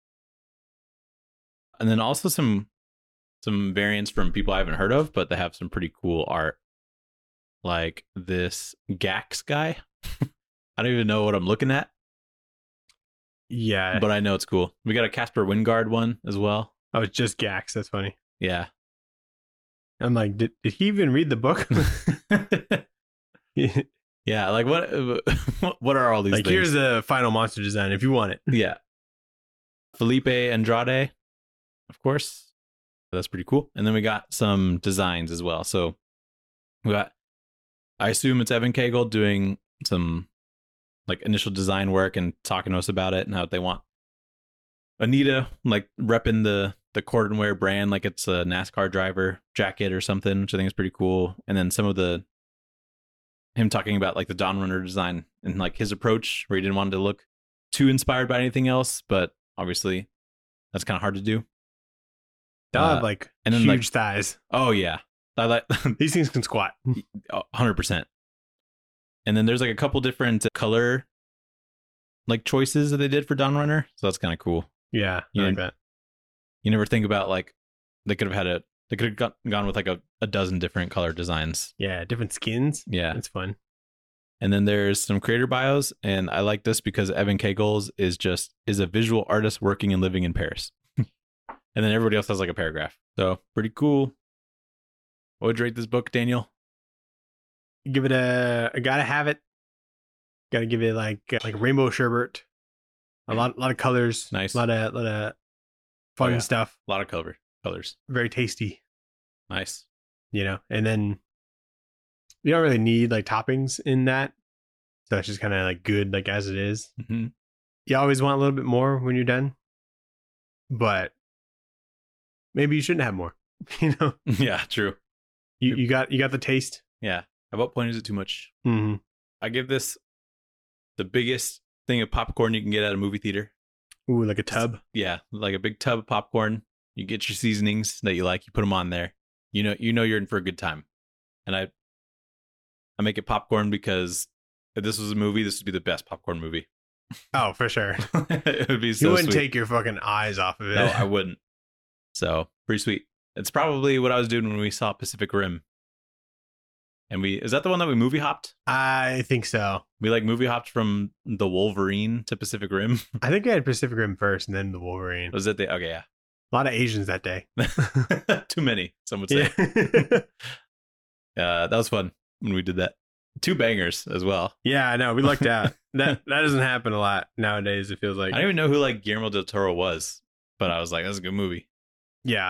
And then also some some variants from people I haven't heard of, but they have some pretty cool art. Like this Gax guy. I don't even know what I'm looking at, Yeah. but I know it's cool. We got a Casper Wingard one as well. Oh, it's just Gax. That's funny. Yeah. I'm like, did, did he even read the book? Yeah, like what what are all these like, things? here's the final monster design if you want it. Yeah. Felipe Andrade, of course. That's pretty cool. And then we got some designs as well. So we got, I assume it's Evan Cagle doing some like initial design work and talking to us about it and how they want. Anita, like repping the, the Cordenware brand like it's a NASCAR driver jacket or something, which I think is pretty cool. And then some of the, him talking about like the Dawn Runner design and like his approach where he didn't want it to look too inspired by anything else, but obviously that's kind of hard to do. They'll Uh, have like and then, huge like- thighs. Oh yeah. I like These things can squat. one hundred percent. And then there's like a couple different color like choices that they did for Dawn Runner. So that's kind of cool. Yeah, I Yeah. like that. You never think about like they could have had a they could have got, gone with like a, a dozen different color designs. Yeah, different skins. Yeah. It's fun. And then there's some creator bios, and I like this because Evan Cagles is just is a visual artist working and living in Paris. And then everybody else has like a paragraph. So pretty cool. What would you rate this book, Daniel? Give it a. I gotta have it. Gotta give it like uh, like rainbow sherbet. A lot, lot of colors. Nice. A lot of, lot of fun Oh, yeah. stuff. A lot of color colors. Very tasty. Nice. You know, and then you don't really need like toppings in that, so it's just kind of like good like as it is. hmm You always want a little bit more when you're done, but maybe you shouldn't have more. You know, Yeah, true. you you got you got the taste. Yeah. At what point is it too much? Mm-hmm. I give this the biggest thing of popcorn you can get at a movie theater. Ooh, like a tub. Yeah, like a big tub of popcorn. You get your seasonings that you like, you put them on there. You know, you know you're in for a good time. And I, I make it popcorn because if this was a movie, this would be the best popcorn movie. Oh, for sure. It would be so you wouldn't sweet. take your fucking eyes off of it. No, I wouldn't. So pretty sweet. It's probably what I was doing when we saw Pacific Rim. And we is that the one that we movie hopped? I think so. We like movie hopped from the Wolverine to Pacific Rim. I think I had Pacific Rim first and then the Wolverine. Was it the okay? Yeah. A lot of Asians that day. Too many, some would say. Yeah. Uh, that was fun when we did that. Two bangers as well. Yeah, I know. We lucked out. That that doesn't happen a lot nowadays, it feels like. I don't even know who like Guillermo del Toro was, but I was like, that's a good movie. Yeah.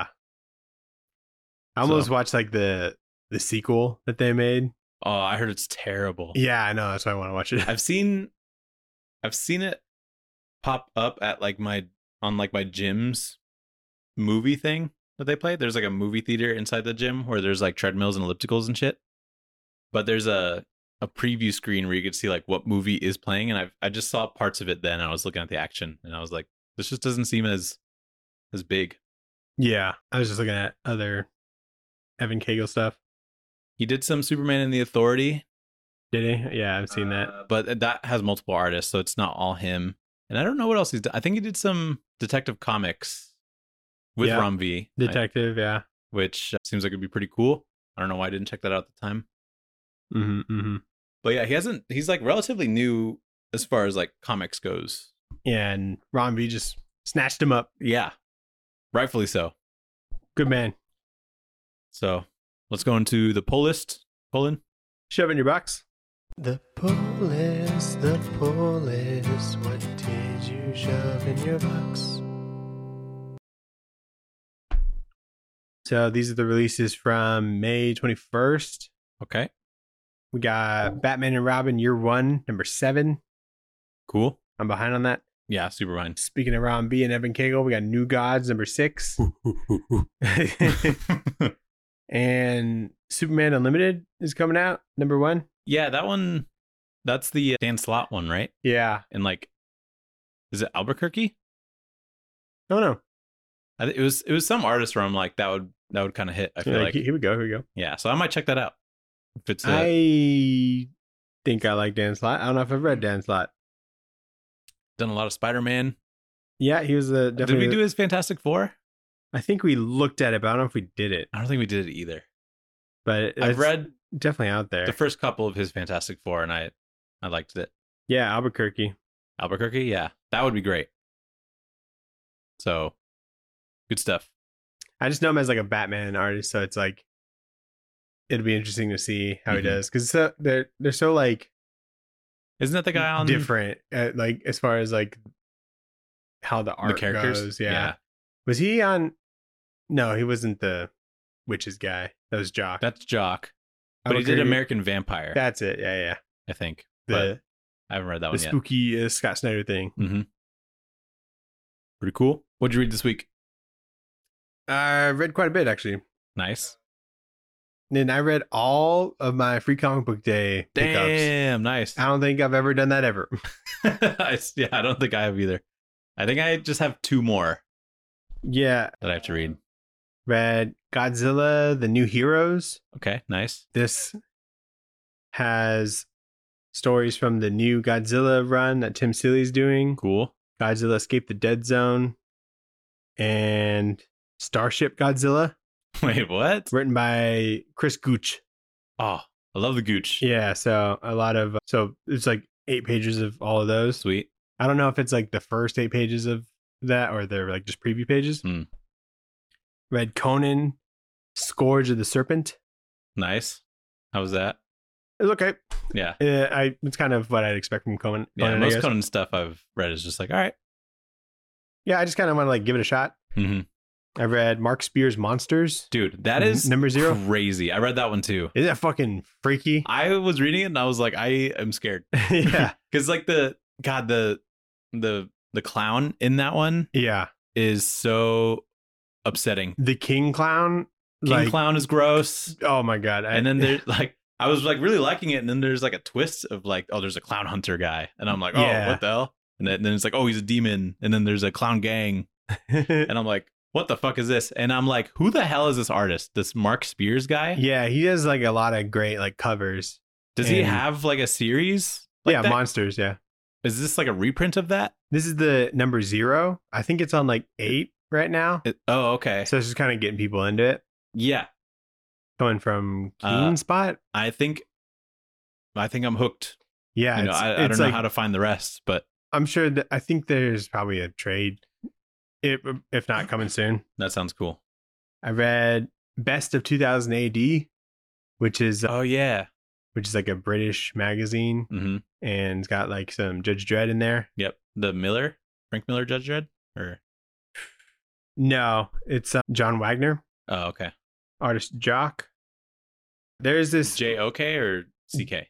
I almost So- watched like the the sequel that they made. Oh, I heard it's terrible. Yeah, I know. That's why I want to watch it. I've seen, I've seen it pop up at like my on like my gym's movie thing that they play. There's like a movie theater inside the gym where there's like treadmills and ellipticals and shit. But there's a a preview screen where you could see like what movie is playing, and I I just saw parts of it then. I was looking at the action, and I was like, this just doesn't seem as as big. Yeah. I was just looking at other Evan Cagle stuff. He did some Superman and the Authority. Did he? Yeah, I've seen that. Uh, but that has multiple artists, so it's not all him. And I don't know what else he's done. I think he did some Detective Comics with Yeah. Ram V, I- Detective, yeah. which uh, seems like it'd be pretty cool. I don't know why I didn't check that out at the time. Mm-hmm, mm-hmm. But yeah, he hasn't. He's like relatively new as far as like comics goes. Yeah, and Ron V just snatched him up. Yeah, rightfully so. Good man. So let's go into the pull list. Pulling. Shove it in your box. The pull list, the pull list. What did you shove in your box? So these are the releases from May twenty-first. Okay, We got Batman and Robin Year One, number seven. cool. I'm behind on that. Yeah, Supermind. Speaking of Ron B and Evan Cagle, we got New Gods number six. And Superman Unlimited is coming out, number one. Yeah, that one, that's the uh, Dan Slott one, right? Yeah. And like, is it Albuquerque? Oh no. I th- it was it was some artist where I'm like, that would that would kind of hit. I feel Like, like, here we go, here we go. yeah. So I might check that out. If it's a, I think I like Dan Slott. I don't know if I've read Dan Slott. done a lot of Spider-Man. Yeah, he was a Did definitely. we do his Fantastic Four? I think we looked at it, but I don't know if we did it. I don't think we did it either. But it's I've read definitely out there. the first couple of his Fantastic Four, and I I liked it. Yeah, Albuquerque. Albuquerque, yeah, that would be great. So, good stuff. I just know him as like a Batman artist, so it's like it'd be interesting to see how Mhm. he does because so, they're they're so like Isn't that the guy on different, uh, like as far as like how the the art characters? goes. Yeah. Was he on? No, he wasn't the witches guy. That was Jock. That's Jock, but he did Albuquerque- American Vampire. That's it. Yeah, yeah. I think, but The I haven't read that the one yet. spooky uh, Scott Snyder thing. Mm-hmm. Pretty cool. What'd you read this week? I read quite a bit actually. Nice. And I read all of my free comic book day pickups. Damn, nice. I don't think I've ever done that ever. I, yeah, I don't think I have either. I think I just have two more Yeah, that I have to read. read Godzilla: The New Heroes. Okay, nice. This has stories from the new Godzilla run that Tim Seeley's doing. Cool. Godzilla Escape the Dead Zone and Starship Godzilla, Wait, what? written by Chris Gooch. Oh, I love the Gooch. Yeah, so a lot of so it's like eight pages of all of those. Sweet. I don't know if it's like the first eight pages of that or they're like just preview pages. Hmm. Read Conan, Scourge of the Serpent. Nice. How was that? It was okay. Yeah. Uh, I it's kind of what I'd expect from Conan. Yeah, Conan, I most guess. Conan stuff I've read is just like, all right. Yeah, I just kind of want to like give it a shot. Mm-hmm. I read Mark Spear's Monsters. Dude, that is N- number zero. crazy. I read that one too. Isn't that fucking freaky? I was reading it and I was like, I am scared. Yeah, Because like the God, the the the clown in that one yeah. is so upsetting. The King Clown. King like, Clown is gross. Oh my god! I, And then there's like I was like really liking it, and then there's like a twist of like, oh, there's a clown hunter guy. And I'm like, oh, Yeah. what the hell? And then, then it's like, oh, he's a demon, and then there's a clown gang. And I'm like, what the fuck is this? And I'm like, who the hell is this artist? This Mark Spears guy? yeah, he does like a lot of great like covers. Does he and- have like a series? Like yeah, that? Monsters. Yeah, Is this like a reprint of that? this is the number zero. I think it's on like eight right now. It- oh, okay. So it's just kind of getting people into it. Yeah, Coming from Keen Uh, Spot. I think, I think I'm hooked. Yeah, You know, it's, I, I it's don't know like, how to find the rest, but I'm sure that I think there's probably a trade, if if not coming soon. that sounds cool. I read Best of two thousand A D, which is Oh yeah. which is like a British magazine, Mm-hmm. and it's got like some Judge Dredd in there. Yep. The Miller, Frank Miller, Judge Dredd, or No, it's uh, John Wagner, oh, okay. artist Jock. There's this J O K or C K.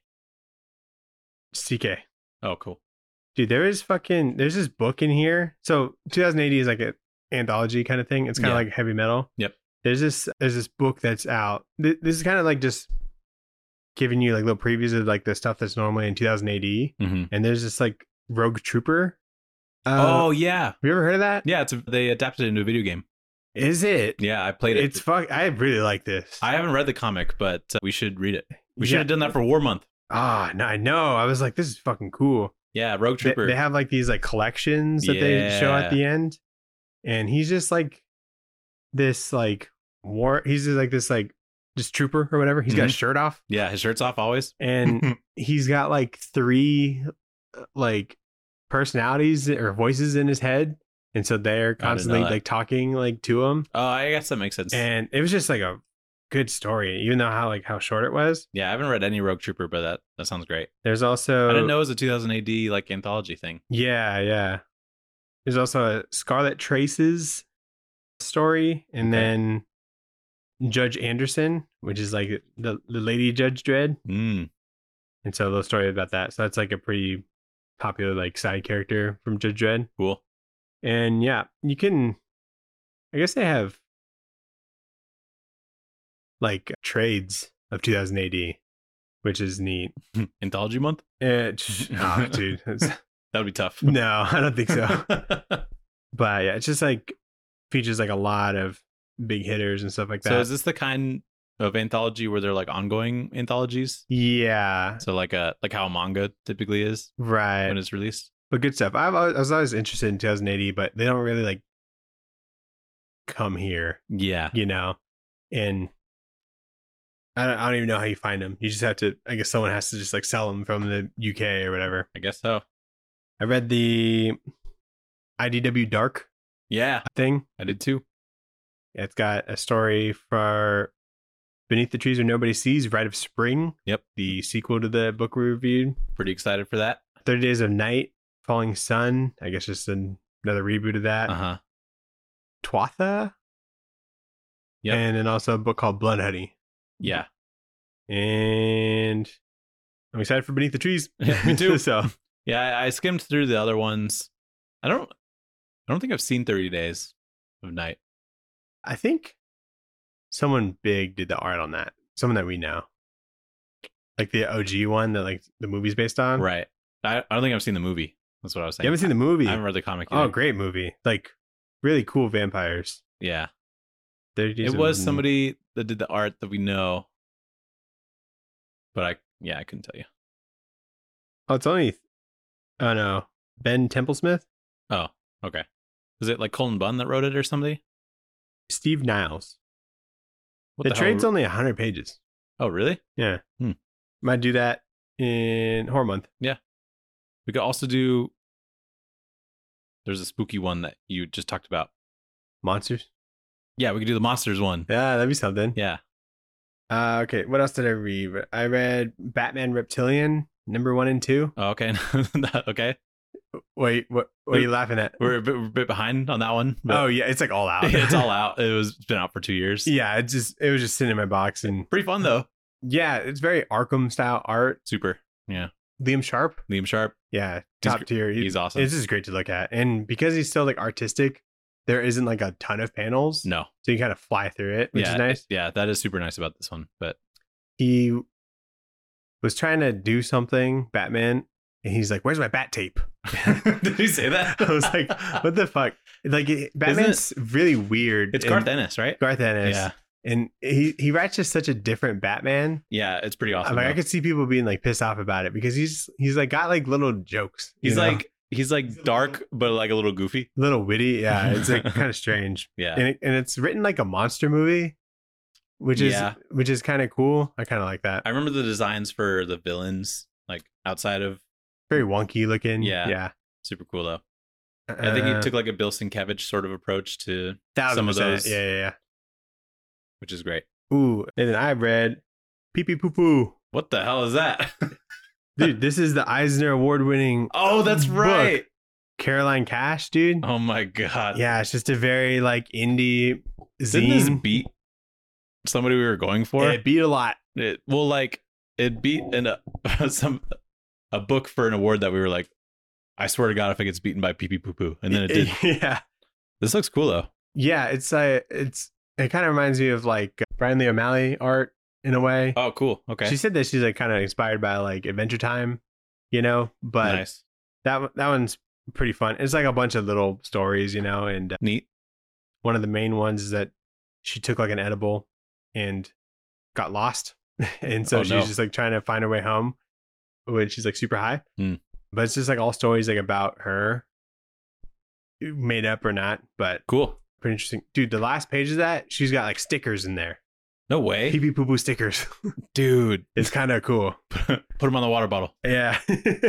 C K. Oh, cool. Dude, there is fucking there's this book in here. So two thousand A D is like an anthology kind of thing. It's kind of Yeah. like heavy metal. Yep. There's this there's this book that's out. Th- This is kind of like just giving you like little previews of like the stuff that's normally in two thousand A D. Mm-hmm. And there's this like Rogue Trooper. Uh, oh yeah, have you ever heard of that? yeah. It's a, they adapted it into a video game. Is it? Yeah, I played it. It's fuck. I really like this. I haven't read the comic, but uh, we should read it. We should Yeah. have done that for War Month. Ah, no, I know. I was like, this is fucking cool. Yeah, Rogue They, Trooper. they have like these like collections that they show Yeah. at the end, and he's just like this like war. He's just like this like just trooper or whatever. He's got Mhm. his shirt off, yeah, his shirt's off always. and he's got like three uh, like personalities or voices in his head, and so they're know constantly that. like talking like to him. Oh, I guess that makes sense. And it was just like a good story, even though how like how short it was. yeah, I haven't read any Rogue Trooper, but that that sounds great. There's also I didn't know it was a two thousand A D like anthology thing. Yeah, yeah. There's also a Scarlet Traces story, and Okay. then Judge Anderson, which is like the the Lady Judge Dredd, Mm. and so the story about that. So that's like a pretty popular like side character from Judge Dredd. Cool. And yeah, you can. I guess they have like trades of two thousand A D, which is neat. Anthology month? It, oh, dude, it's, That would be tough. no, I don't think so. But yeah, it's just like features like a lot of big hitters and stuff like that. So is this the kind of anthology where they're like ongoing anthologies? Yeah, So like a like how a manga typically is right. when it's released? But good stuff. I've always, I was always interested in two thousand A D, but they don't really like come here, Yeah. you know. And I don't, I don't even know how you find them. You just have to. I guess someone has to just like sell them from the U K or whatever. I guess so. I read the I D W Dark Yeah, thing. I did too. It's got a story for Beneath the Trees Where Nobody Sees, Rite of Spring. Yep. The sequel to the book we reviewed. Pretty excited for that. thirty Days of Night, Falling Sun. I guess just an, another reboot of that. Uh-huh. Twatha. Yep. And then also a book called Blood Honey. Yeah. And I'm excited for Beneath the Trees. Yeah, me too. So Yeah, I, I skimmed through the other ones. I don't I don't think I've seen thirty Days of Night. I think someone big did the art on that. Someone that we know. Like the O G one that like the movie's based on. Right. I, I don't think I've seen the movie. That's what I was saying. You haven't seen the movie? I haven't read the comic yet. Oh, great movie. Like really cool vampires. Yeah. thirty Days It of was N- somebody that did the art that we know. But I yeah, I couldn't tell you. Oh, it's only oh no. Ben Templesmith? Oh, okay. Was it like Colin Bunn that wrote it or somebody? Steve Niles. What the the trade's hell? only one hundred pages. Oh, really? Yeah. Hmm. Might do that in Horror Month. We could also do. There's a spooky one that you just talked about. Monsters? Yeah, we could do the monsters one. Yeah, that'd be something. Yeah. Uh, okay, what else did I read? I read Batman Reptilian, number one and two. Oh, okay. Okay. Wait, what, what are you laughing at? We're a bit, we're a bit behind on that one. but Oh, yeah, it's like all out. it's all out. It was it's been out for two years. Yeah, it just it was just sitting in my box. And Pretty fun though. yeah, it's very Arkham style art. Super. Yeah. Liam Sharp. Liam Sharp. Yeah, He's top gr- tier. He- He's awesome. It's just great to look at. And because he's still like artistic, there isn't like a ton of panels. No. So you kind of fly through it, which yeah. is nice. Yeah, that is super nice about this one. But He was trying to do something, Batman, and he's like, "Where's my bat tape?" did he say that? I was like, "What the fuck?" Like, it- Batman's really weird. It's and- Garth Ennis, right? Garth Ennis. Yeah. And he, he writes just such a different Batman. Yeah, it's pretty awesome. Like, I though. could see people being like pissed off about it because he's he's like got like little jokes. you He's know? like he's like dark, but like a little goofy. little witty. Yeah, it's like kind of strange. Yeah. And it, and it's written like a monster movie, which is Yeah. which is kind of cool. I kind of like that. I remember the designs for the villains, like outside of Very wonky looking. Yeah. yeah. super cool though. I think he Uh, took like a Bill Sienkiewicz sort of approach to thousand some of percent. those. Yeah, yeah, which is great. yeah. Ooh, and then I read Pee Pee Poo Poo. What the hell is that? Dude, this is the Eisner Award winning Oh, that's book. right. Caroline Cash, dude. Oh my god. Yeah, it's just a very like indie Didn't this zine. beat somebody we were going for? It beat a lot. It, well, like it beat in a some a book for an award that we were like, I swear to God, if it gets beaten by Pee Pee Poo Poo, and then it did. Yeah. This looks cool though. Yeah, it's uh, it's it kind of reminds me of like Brian Lee O'Malley art in a way. Oh, cool. Okay, She said that she's like kind of inspired by like Adventure Time, you know, but nice, that that one's pretty fun. It's like a bunch of little stories, you know, and uh, neat. one of the main ones is that she took like an edible and got lost, and so Oh, she's no. just like trying to find her way home when she's like super high. Hmm. But it's just like all stories like about her, made up or not, but Cool. pretty interesting. Dude, the last page of that, she's got like stickers in there. No way, Pee pee poo poo stickers. dude. It's kind of cool. Put them on the water bottle. Yeah.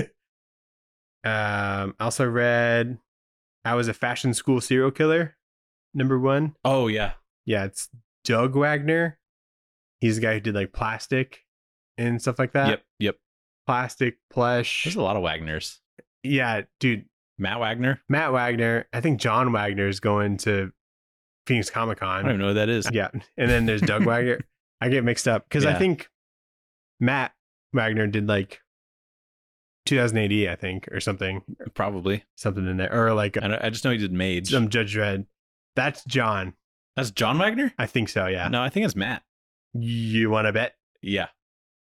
um, also read I Was a Fashion School Serial Killer, number one. Oh yeah, Yeah, it's Doug Wagner. He's the guy who did like plastic and stuff like that. yep, yep. Plastic, plush. There's a lot of Wagners. Yeah, dude. Matt Wagner. Matt Wagner. I think John Wagner is going to Phoenix Comic I don't Con. even know who that is. Yeah. And then there's Doug Wagner. I get mixed up because I Yeah. think Matt Wagner did like two thousand A D, I think, or something, Probably. something in there, or like I, don't- I just know he did Mage. some Judge Dredd. That's John. That's John Wagner? I think so. Yeah. No, I think it's Matt. You want to bet? Yeah.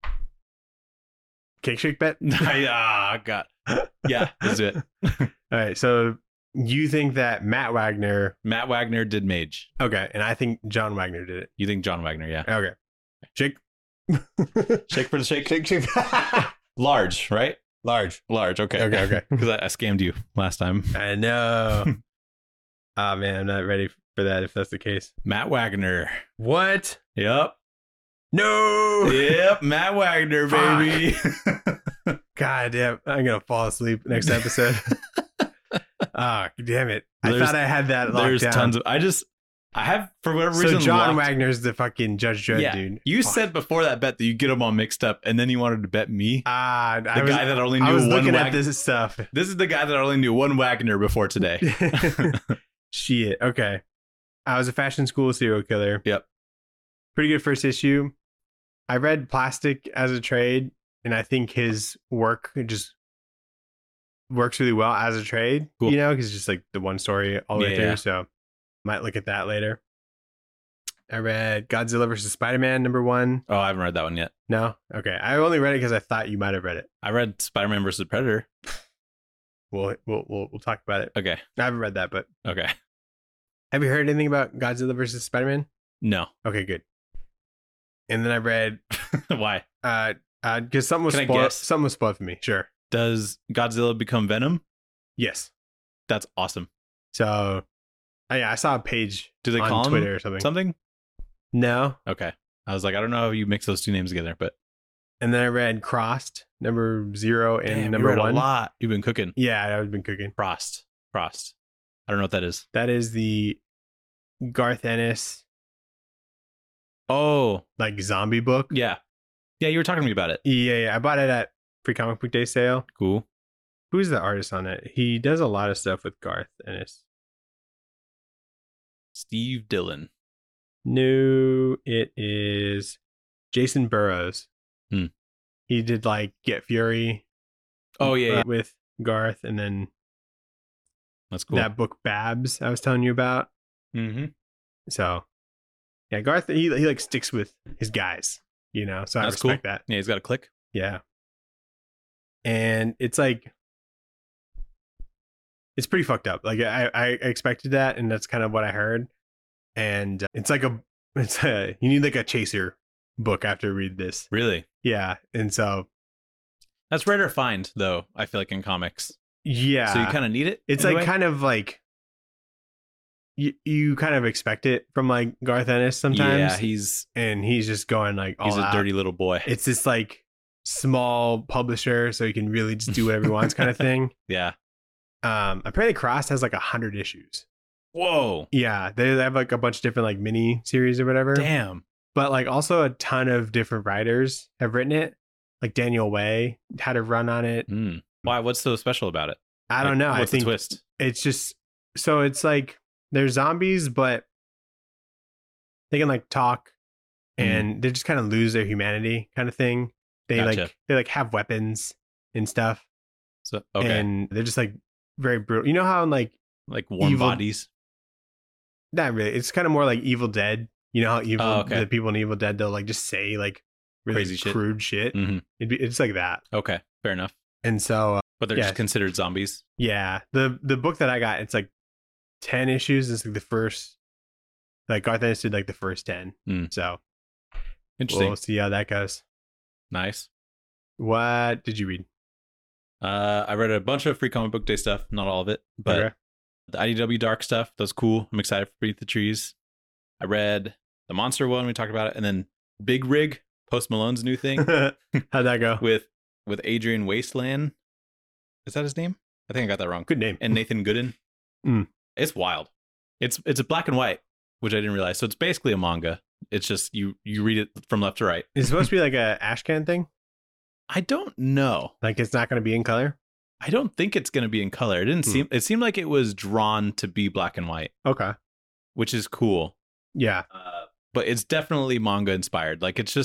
Cake shake bet. Ah, God. Yeah, let's do it. All right. So you think that Matt Wagner? Matt Wagner did Mage. Okay, and I think John Wagner did it. You think John Wagner? Yeah. Okay. Shake. Shake for the shake. Shake. Shake. Large, right? Large. Large. Okay. Okay. Okay. Because I, I scammed you last time. I know. Ah, man, I'm not ready for that. If that's the case. Matt Wagner. What? Yep. No. Yep. Matt Wagner, Fuck. baby. God damn! I'm gonna fall asleep next episode. Ah, damn it! I There's- thought I had that locked There's down. tons of. I just. I have for whatever So reason. John locked- Wagner's the fucking Judge Dredd Yeah. dude. You Fuck. said before that bet that you get them all mixed up, and then you wanted to bet me. Ah, The I was, guy that only I knew was one looking Wagner. at this stuff. This is the guy that only knew one Wagner before today. Shit. Okay. I was a fashion school serial killer. Yep. Pretty good first issue. I read Plastic as a Trade, and I think his work just works really well as a trade. Cool. You know, because it's just like the one story all the way Yeah, through. yeah. So might look at that later. I read Godzilla versus Spider-Man number one. Oh, I haven't read that one yet. No? Okay. I only read it because I thought you might have read it. I read Spider-Man versus Predator. We'll, we'll, we'll, we'll talk about it. Okay. I haven't read that, but Okay. have you heard anything about Godzilla versus Spider-Man? No. Okay, good. And then I read, Why? uh, uh, because something was Can I spoiled. guess? Something was spoiled for me. Sure. Does Godzilla become Venom? Yes. That's awesome. So, oh, yeah, I saw a page Do they on call him Twitter or something. something? No. Okay. I was like, I don't know how you mix those two names together, but And then I read Crossed, number zero and Damn, you number read one. a lot. You've been cooking. Yeah, I've been cooking. Frost. Frost. I don't know what that is. That is the Garth Ennis Oh, like zombie book. yeah. Yeah, you were talking to me about it. Yeah, yeah. I bought it at Free Comic Book Day sale. Cool. Who's the artist on it? He does a lot of stuff with Garth Ennis. Steve Dillon. No, it is Jason Burrows. Hmm. He did like Get Fury. Oh, yeah, uh, yeah. with Garth, and then That's cool. that book Babs I was telling you about. Mm-hmm. So, yeah, Garth he he like sticks with his guys, you know. So I That's cool. respect that. Yeah, he's got a click. Yeah, and it's like it's pretty fucked up. Like I I expected that, and that's kind of what I heard. And uh, it's like a it's a you need like a chaser book after you read this. Really? Yeah, and so That's rare to find, though, I feel like in comics. yeah, So you kind of need it? it's in a like way? kind of like you you kind of expect it from like Garth Ennis sometimes. Yeah, he's and he's just going like all he's a out. dirty little boy. It's this like small publisher, so he can really just do whatever he wants, kind of thing. Yeah. Um, apparently, Crossed has like a hundred issues. Whoa. Yeah, they have like a bunch of different like mini series or whatever. Damn. But like also a ton of different writers have written it. Like Daniel Way had a run on it. Mm. Why? What's so special about it? I don't Like, know. I What's the think twist? it's just so it's like they're zombies, but they can like talk, Mm-hmm. and they just kind of lose their humanity, kind of thing. They Gotcha. like they like have weapons and stuff, So okay, and they're just like very brutal. You know how in like like warm evil- bodies. not really. It's kind of more like Evil Dead. You know how evil Oh, okay. the people in Evil Dead they'll like just say like really Crazy shit. crude shit. Mhm. It'd be, it's like that, Okay, fair enough. and so uh, But they're Yeah. just considered zombies. yeah, the the book that I got, it's like ten issues. It's like the first, like Garth Ennis did like the first ten. Mm. So Interesting. we'll see how that goes. Nice. What did you read? Uh, I read a bunch of free comic book day stuff. Not all of it, but Okay. the I D W Dark stuff. That's cool. I'm excited for Beneath the Trees. I read the monster one. We talked about it, and then Big Rig, Post Malone's new thing How'd that go? with with Adrian Wasteland. Is that his name? I think I got that wrong. Good name. And Nathan Gooden. Mm. It's wild. It's it's a black and white, which I didn't realize. So it's basically a manga. It's just you you read it from left to right. It's supposed to be like a Ashcan thing. I don't know. Like it's not going to be in color. I don't think it's going to be in color. It didn't Hmm. seem. It seemed like it was drawn to be black and white, Okay. which is cool. Yeah. Uh, but it's definitely manga inspired. Like it's just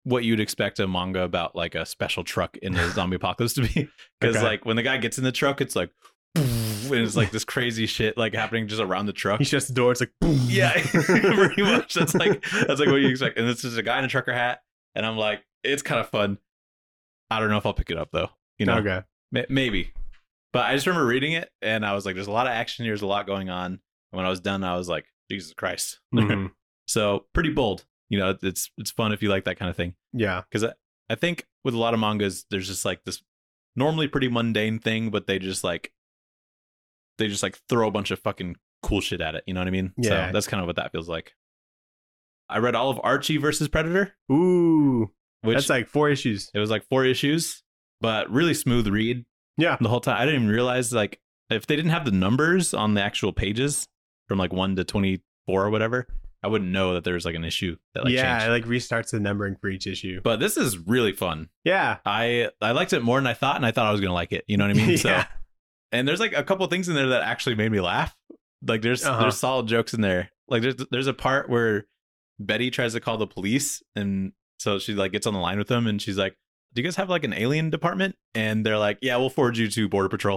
what you'd expect a manga about like a special truck in the zombie apocalypse to be. Because Okay. like when the guy gets in the truck, it's like, and it's like this crazy shit like happening just around the truck. He shuts the door. It's like, boom. Yeah, pretty much. That's like that's like what you expect. And this is a guy in a trucker hat, and I'm like, it's kind of fun. I don't know if I'll pick it up though. You know, Okay. M- maybe. But I just remember reading it, and I was like, "There's a lot of action here. There's a lot going on." And when I was done, I was like, "Jesus Christ!" Mhm. So pretty bold. You know, it's it's fun if you like that kind of thing. Yeah. Because I, I think with a lot of mangas, there's just like this normally pretty mundane thing, but they just like they just like throw a bunch of fucking cool shit at it. You know what I mean? Yeah. So that's kind of what that feels like. I read all of Archie versus Predator, Ooh. which That's like four issues. it was like four issues, but really smooth read. Yeah. The whole time. I didn't even realize like if they didn't have the numbers on the actual pages from like one to twenty-four or whatever, I wouldn't know that there was like an issue that like yeah. changed. It like restarts the numbering for each issue. But this is really fun. Yeah. I I liked it more than I thought, and I thought I was gonna like it. You know what I mean? So, Yeah. and there's like a couple things in there that actually made me laugh. Like there's Uh-huh. there's solid jokes in there. Like there's there's a part where Betty tries to call the police, and so she like gets on the line with them, and she's like, "Do you guys have like an alien department?" And they're like, "Yeah, we'll forward you to Border Patrol."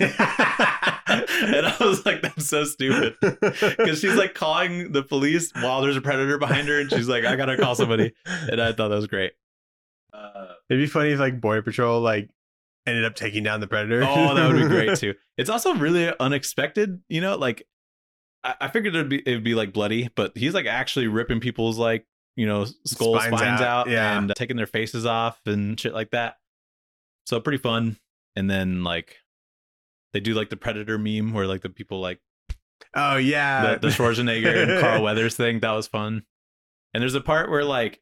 And I was like, "That's so stupid." Because she's like calling the police while there's a predator behind her, and she's like, "I gotta call somebody." And I thought that was great. Uh, It'd be funny if like Border Patrol like ended up taking down the Predator. oh, that would be great too. It's also really unexpected, you know. Like I, I figured it'd be it'd be like bloody, but he's like actually ripping people's like you know skull spines, Spines out, out, yeah. and taking their faces off and shit like that. So pretty fun. And then like they do like the Predator meme where like the people like Oh yeah. the, the Schwarzenegger and Carl Weathers thing. That was fun. And there's a part where like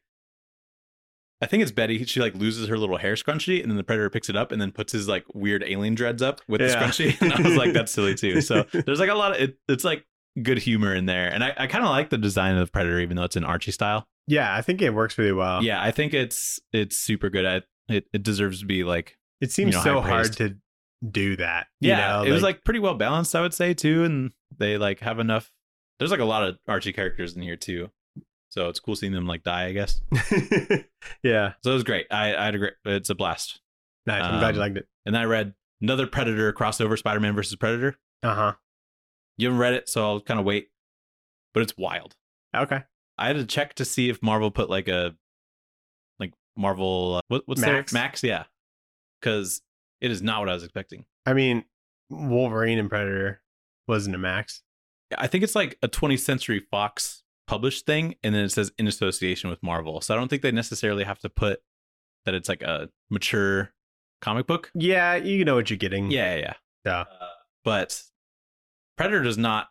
I think it's Betty. She like loses her little hair scrunchie, and then the Predator picks it up and then puts his like weird alien dreads up with the Yeah. scrunchie. And I was like, that's silly too. So there's like a lot of it, it's like good humor in there, and I, I kind of like the design of the Predator, even though it's an Archie style. Yeah, I think it works really well. Yeah, I think it's it's super good. At it. It deserves to be like It seems you know, so high hard praised. to do that. you yeah. know, It was like pretty well balanced, I would say too, and they like have enough. There's like a lot of Archie characters in here too, so it's cool seeing them like die, I guess. yeah. So it was great. I I had a great. It's a blast. Nice. I'm glad you Um, liked it. And then I read another Predator crossover, Spider-Man versus Predator. Uh huh. You haven't read it, so I'll kind of wait. But it's wild. Okay. I had to check to see if Marvel put like a like Marvel uh, what, what's Max. their Max, yeah, because it is not what I was expecting. I mean, Wolverine and Predator wasn't a Max. I think it's like a twentieth Century Fox published thing, and then it says in association with Marvel. So I don't think they necessarily have to put that it's like a mature comic book. Yeah, you know what you're getting. Yeah, yeah, yeah. Yeah. Uh, but Predator does not.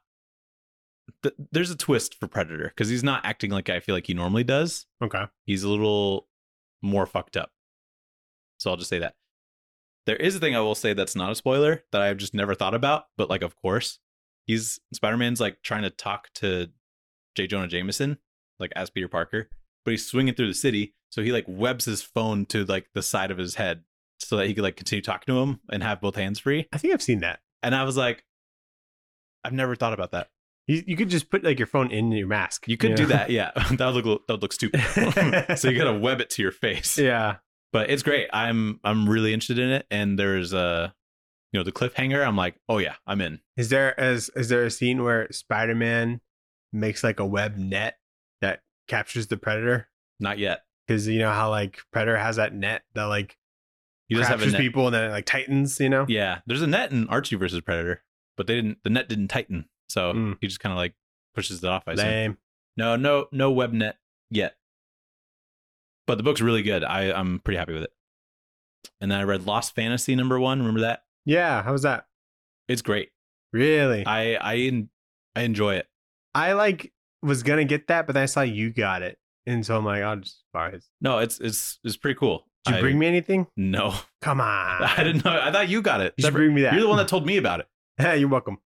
Th- there's a twist for Predator because he's not acting like I feel like he normally does. Okay. He's a little more fucked up. So I'll just say that. There is a thing I will say that's not a spoiler that I've just never thought about, but like, of course, he's Spider-Man's like trying to talk to J. Jonah Jameson, like as Peter Parker, but he's swinging through the city. So he like webs his phone to like the side of his head so that he could like continue talking to him and have both hands free. I think I've seen that. And I was like, I've never thought about that. You, you could just put like your phone in your mask. You could know? do that, yeah. that would look that would look stupid. So you gotta web it to your face. Yeah. But it's great. I'm I'm really interested in it. And there's a you know the cliffhanger. I'm like, oh yeah, I'm in. Is there is is there a scene where Spider-Man makes like a web net that captures the Predator? Not yet. Because you know how like Predator has that net that like You just have a captures net. people and then it like tightens. You know? Yeah, there's a net in Archie versus Predator, but they didn't. The net didn't tighten, so Mm. he just kind of like pushes it off. I assume. Lame. No, no, no web net yet. But the book's really good. I I'm pretty happy with it. And then I read Lost Fantasy number one. Remember that? Yeah. How was that? It's great. Really? I I en- I enjoy it. I like was gonna get that, but then I saw you got it, and so I'm like, I'll just borrow his. No, it's it's it's pretty cool. Did you I- bring me anything? No, Come on. I didn't know. I thought you got it. You should bring me that. You're the one that told me about it. Hey, you're welcome.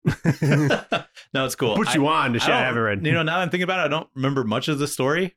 No, it's cool. Put I- you on to I shit I, don't- haven't read. You know, now that I'm thinking about it, I don't remember much of the story.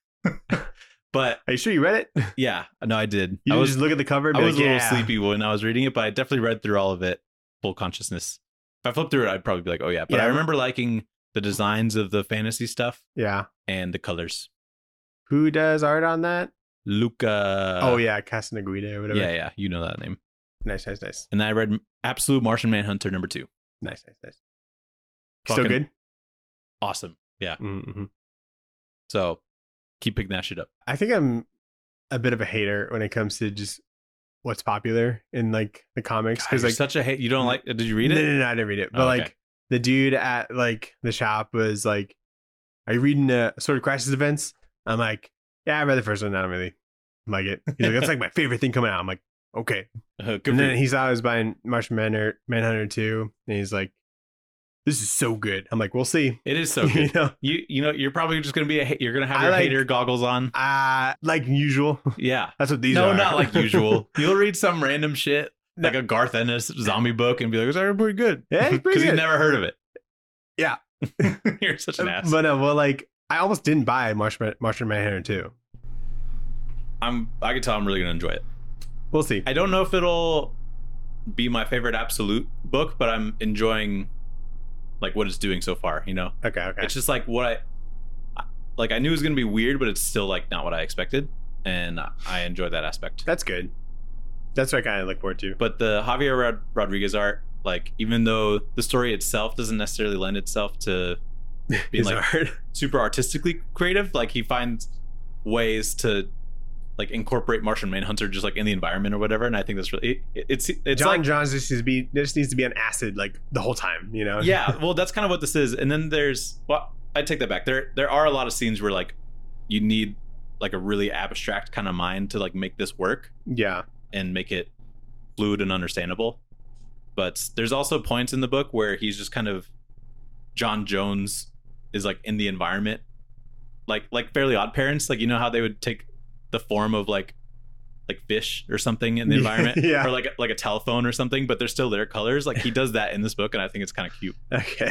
But Are you sure you read it? yeah, no, I did. You I didn't was just look at the cover and I be was like, a little yeah. sleepy when I was reading it, but I definitely read through all of it full consciousness. If I flipped through it, I'd probably be like, oh yeah. But Yeah. I remember liking the designs of the fantasy stuff Yeah. and the colors. Who does art on that? Luca. oh yeah, Castaneguida or whatever. yeah, yeah, you know that name. Nice, nice, nice, And then I read Absolute Martian Manhunter number two. nice, nice, nice. Still Fucking good. Awesome. Yeah. Mm-hmm. So keep picking that shit up. I think I'm a bit of a hater when it comes to just what's popular in like the comics Because because like such a hate. You don't like? Did you read no, it? no, no, I didn't read it, but Oh, okay. like the dude at like the shop was like, "Are you reading the Sword of Crisis events?" I'm like, "Yeah, I read the first one. I don't really like it." He's like, "That's like my favorite thing coming out." I'm like, "Okay." Uh, good And for then you. he saw I was buying Martian Manhunter, Manhunter two, and he's like, "This is so good." I'm like, "We'll see." It is so you good. know, you you know you're probably just gonna be a ha- you're gonna have I your like- hater goggles on. uh, like usual. Yeah. That's what these no, are. not like usual. You'll read some random shit like a Garth Ennis zombie book and be like, "Is that pretty good?" Yeah, it's pretty Because you've good. never heard of it. Yeah. You're such an ass. But uh, well, like I almost didn't buy Martian, Martian Manhunter two. I'm I can tell I'm really gonna enjoy it. We'll see. I don't know if it'll be my favorite Absolute book, but I'm enjoying like what it's doing so far. You know, Okay, okay. it's just like what I like. I knew it was gonna be weird, but it's still like not what I expected, and I enjoy that aspect. That's good. That's what I kind of look forward to. But the Javier Rod- Rodriguez art, like even though the story itself doesn't necessarily lend itself to being It's like hard. super artistically creative, like he finds ways to like incorporate Martian Manhunter just like in the environment or whatever, and I think that's really it, it's it's John like Johns just needs to be just needs to be on acid like the whole time, you know? yeah, well that's kind of what this is. And then there's well I take that back. There there are a lot of scenes where like you need like a really abstract kind of mind to like make this work Yeah. and make it fluid and understandable. But there's also points in the book where he's just kind of John Jones is like in the environment, like like Fairly Odd Parents, like you know how they would take the form of like like fish or something in the environment, Yeah. or like like a telephone or something, but they're still their colors. Like he does that in this book, and I think it's kind of cute. Okay.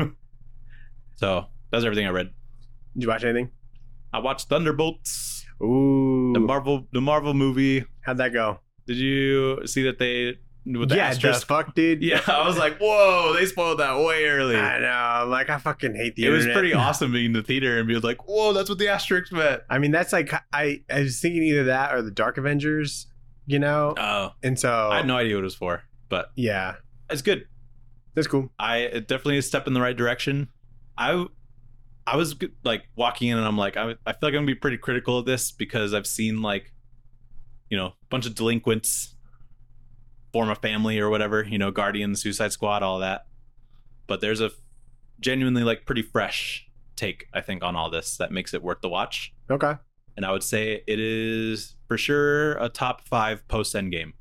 So that's everything I read. Did you watch anything? I watched Thunderbolts, Ooh. the Marvel the Marvel movie. How'd that go? Did you see that they with the yeah, asterisk? the fuck, dude. Yeah, I was like, whoa, they spoiled that way early. I know. Like, I fucking hate the It was internet. pretty awesome being in the theater and being like, whoa, that's what the asterisk meant. I mean, that's like I, I was thinking either that or the Dark Avengers, you know? Oh, And so I had no idea what it was for, but yeah, it's good. that's cool. I it definitely a step in the right direction. I I was like walking in and I'm like, I, I feel like I'm gonna be pretty critical of this because I've seen like, you know, a bunch of delinquents form a family or whatever, you know, Guardian, Suicide Squad, all that. But there's a genuinely like pretty fresh take, I think, on all this that makes it worth the watch. Okay. And I would say it is for sure a top five post Endgame.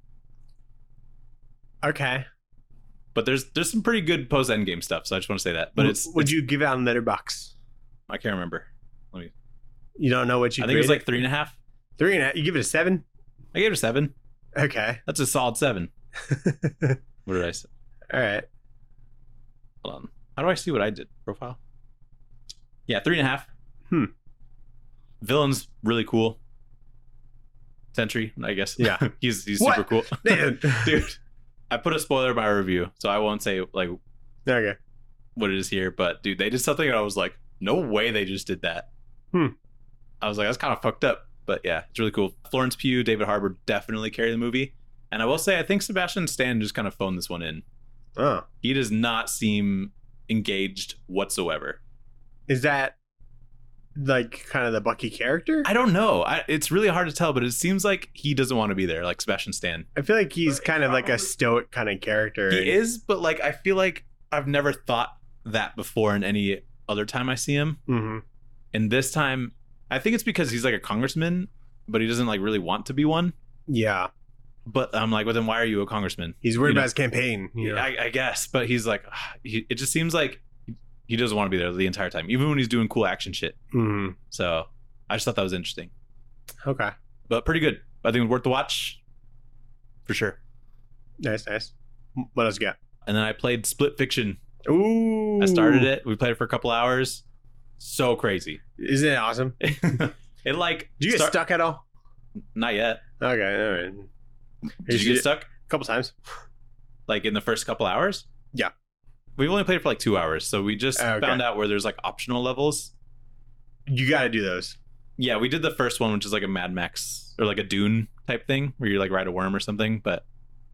Okay. But there's there's some pretty good post Endgame stuff, so I just want to say that. But W- it's would it's- you give it on Letterboxd? I can't remember. You don't know what you I think it was graded? like three and a half. three and a half. You give it a seven? I gave it a seven. Okay. That's a solid seven. What did I say? All right. Hold on. How do I see what I did? Profile? Yeah, three and a half. Hmm. Villain's really cool. Sentry, I guess. Yeah. he's he's What? super cool. Man. Dude, I put a spoiler in my review, so I won't say like Okay. what it is here, but dude, they did something and I was like, no way they just did that. Hmm. I was like, that's kind of fucked up. But yeah, it's really cool. Florence Pugh, David Harbour definitely carry the movie. And I will say, I think Sebastian Stan just kind of phoned this one in. Oh. He does not seem engaged whatsoever. Is that like kind of the Bucky character? I don't know. I, it's really hard to tell, but it seems like he doesn't want to be there, like Sebastian Stan. I feel like he's kind of like a stoic kind of character. He is, but like I feel like I've never thought that before in any other time I see him. Mm-hmm. And this time, I think it's because he's like a congressman, but he doesn't like really want to be one. Yeah. But I'm like, well, then why are you a congressman? He's worried You know? about his campaign. You know? Yeah, I, I guess. But he's like, he, it just seems like he doesn't want to be there the entire time, even when he's doing cool action shit. Mm-hmm. So I just thought that was interesting, Okay. but pretty good. I think it's worth the watch for sure. Nice, nice. What else you got? And then I played Split Fiction. Ooh. I started it. We played it for a couple hours. So crazy. Isn't it awesome? It like Did you get start- stuck at all? Not yet. Okay, all right. Did you get stuck? A couple times. Like in the first couple hours? Yeah. We've only played it for like two hours, so we just Okay. found out where there's like optional levels. You got to do those. Yeah, we did the first one, which is like a Mad Max or like a Dune type thing where you like ride a worm or something, but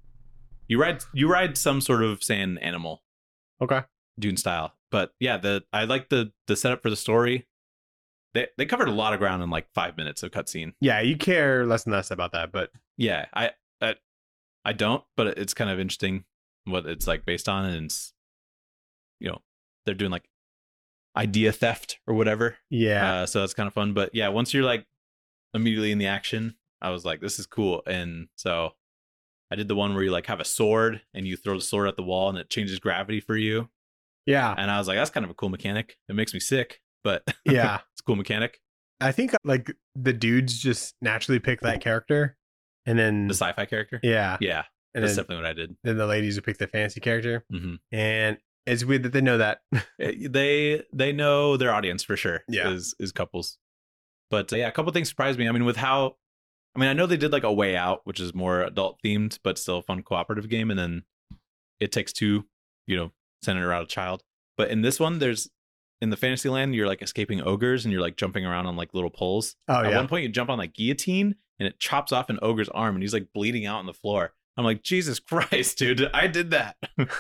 you ride you ride some sort of sand animal, Okay. Dune style. But yeah, the I like the the setup for the story. They they covered a lot of ground in like five minutes of cutscene. Yeah, you care less and less about that, but Yeah, I, I I don't, but it's kind of interesting what it's like based on, and it's, you know, they're doing like idea theft or whatever. yeah. Uh, so that's kind of fun. But yeah, once you're like immediately in the action, I was like, this is cool. And so I did the one where you like have a sword and you throw the sword at the wall and it changes gravity for you. Yeah. And I was like, that's kind of a cool mechanic. It makes me sick, but Yeah. it's a cool mechanic. I think like the dudes just naturally pick that character, and then The sci-fi character. yeah, Yeah, and that's then, definitely what I did. then the ladies would pick the fancy character, hmm and it's weird that they know that. They they know their audience for sure. Yeah. is is couples. But uh, yeah, a couple things surprised me. I mean, with how, I mean, I know they did like A Way Out, which is more adult themed, but still a fun cooperative game. And then It Takes Two, you know, centered around a child. But in this one, there's in the Fantasyland, you're like escaping ogres and you're like jumping around on like little poles. Oh At yeah. one point, you jump on like guillotine and it chops off an ogre's arm and he's like bleeding out on the floor. I'm like, Jesus Christ, dude, I did that.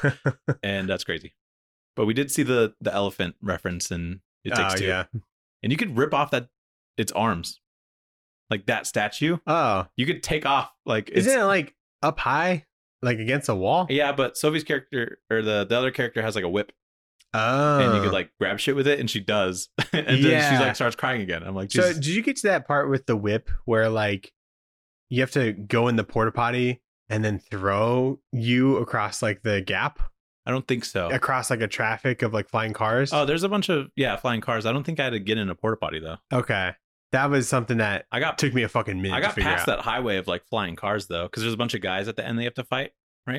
And that's crazy. But we did see the the elephant reference in It Takes Oh Two. yeah. And you could rip off that its arms. Like that statue. Oh, You could take off like it's, isn't it like up high, like against a wall? yeah, but Sophie's character or the, the other character has like a whip Oh. and you could like grab shit with it and she does. And then she Yeah. like starts crying again. I'm like, So Jesus. did you get to that part with the whip where like you have to go in the porta potty and then throw you across like the gap, I don't think so. across like a traffic of like flying cars? Oh, there's a bunch of yeah, flying cars. I don't think I had to get in a porta potty though. Okay. That was something that I got took me a fucking minute I to got figure past out. that highway of like flying cars though, because there's a bunch of guys at the end they have to fight.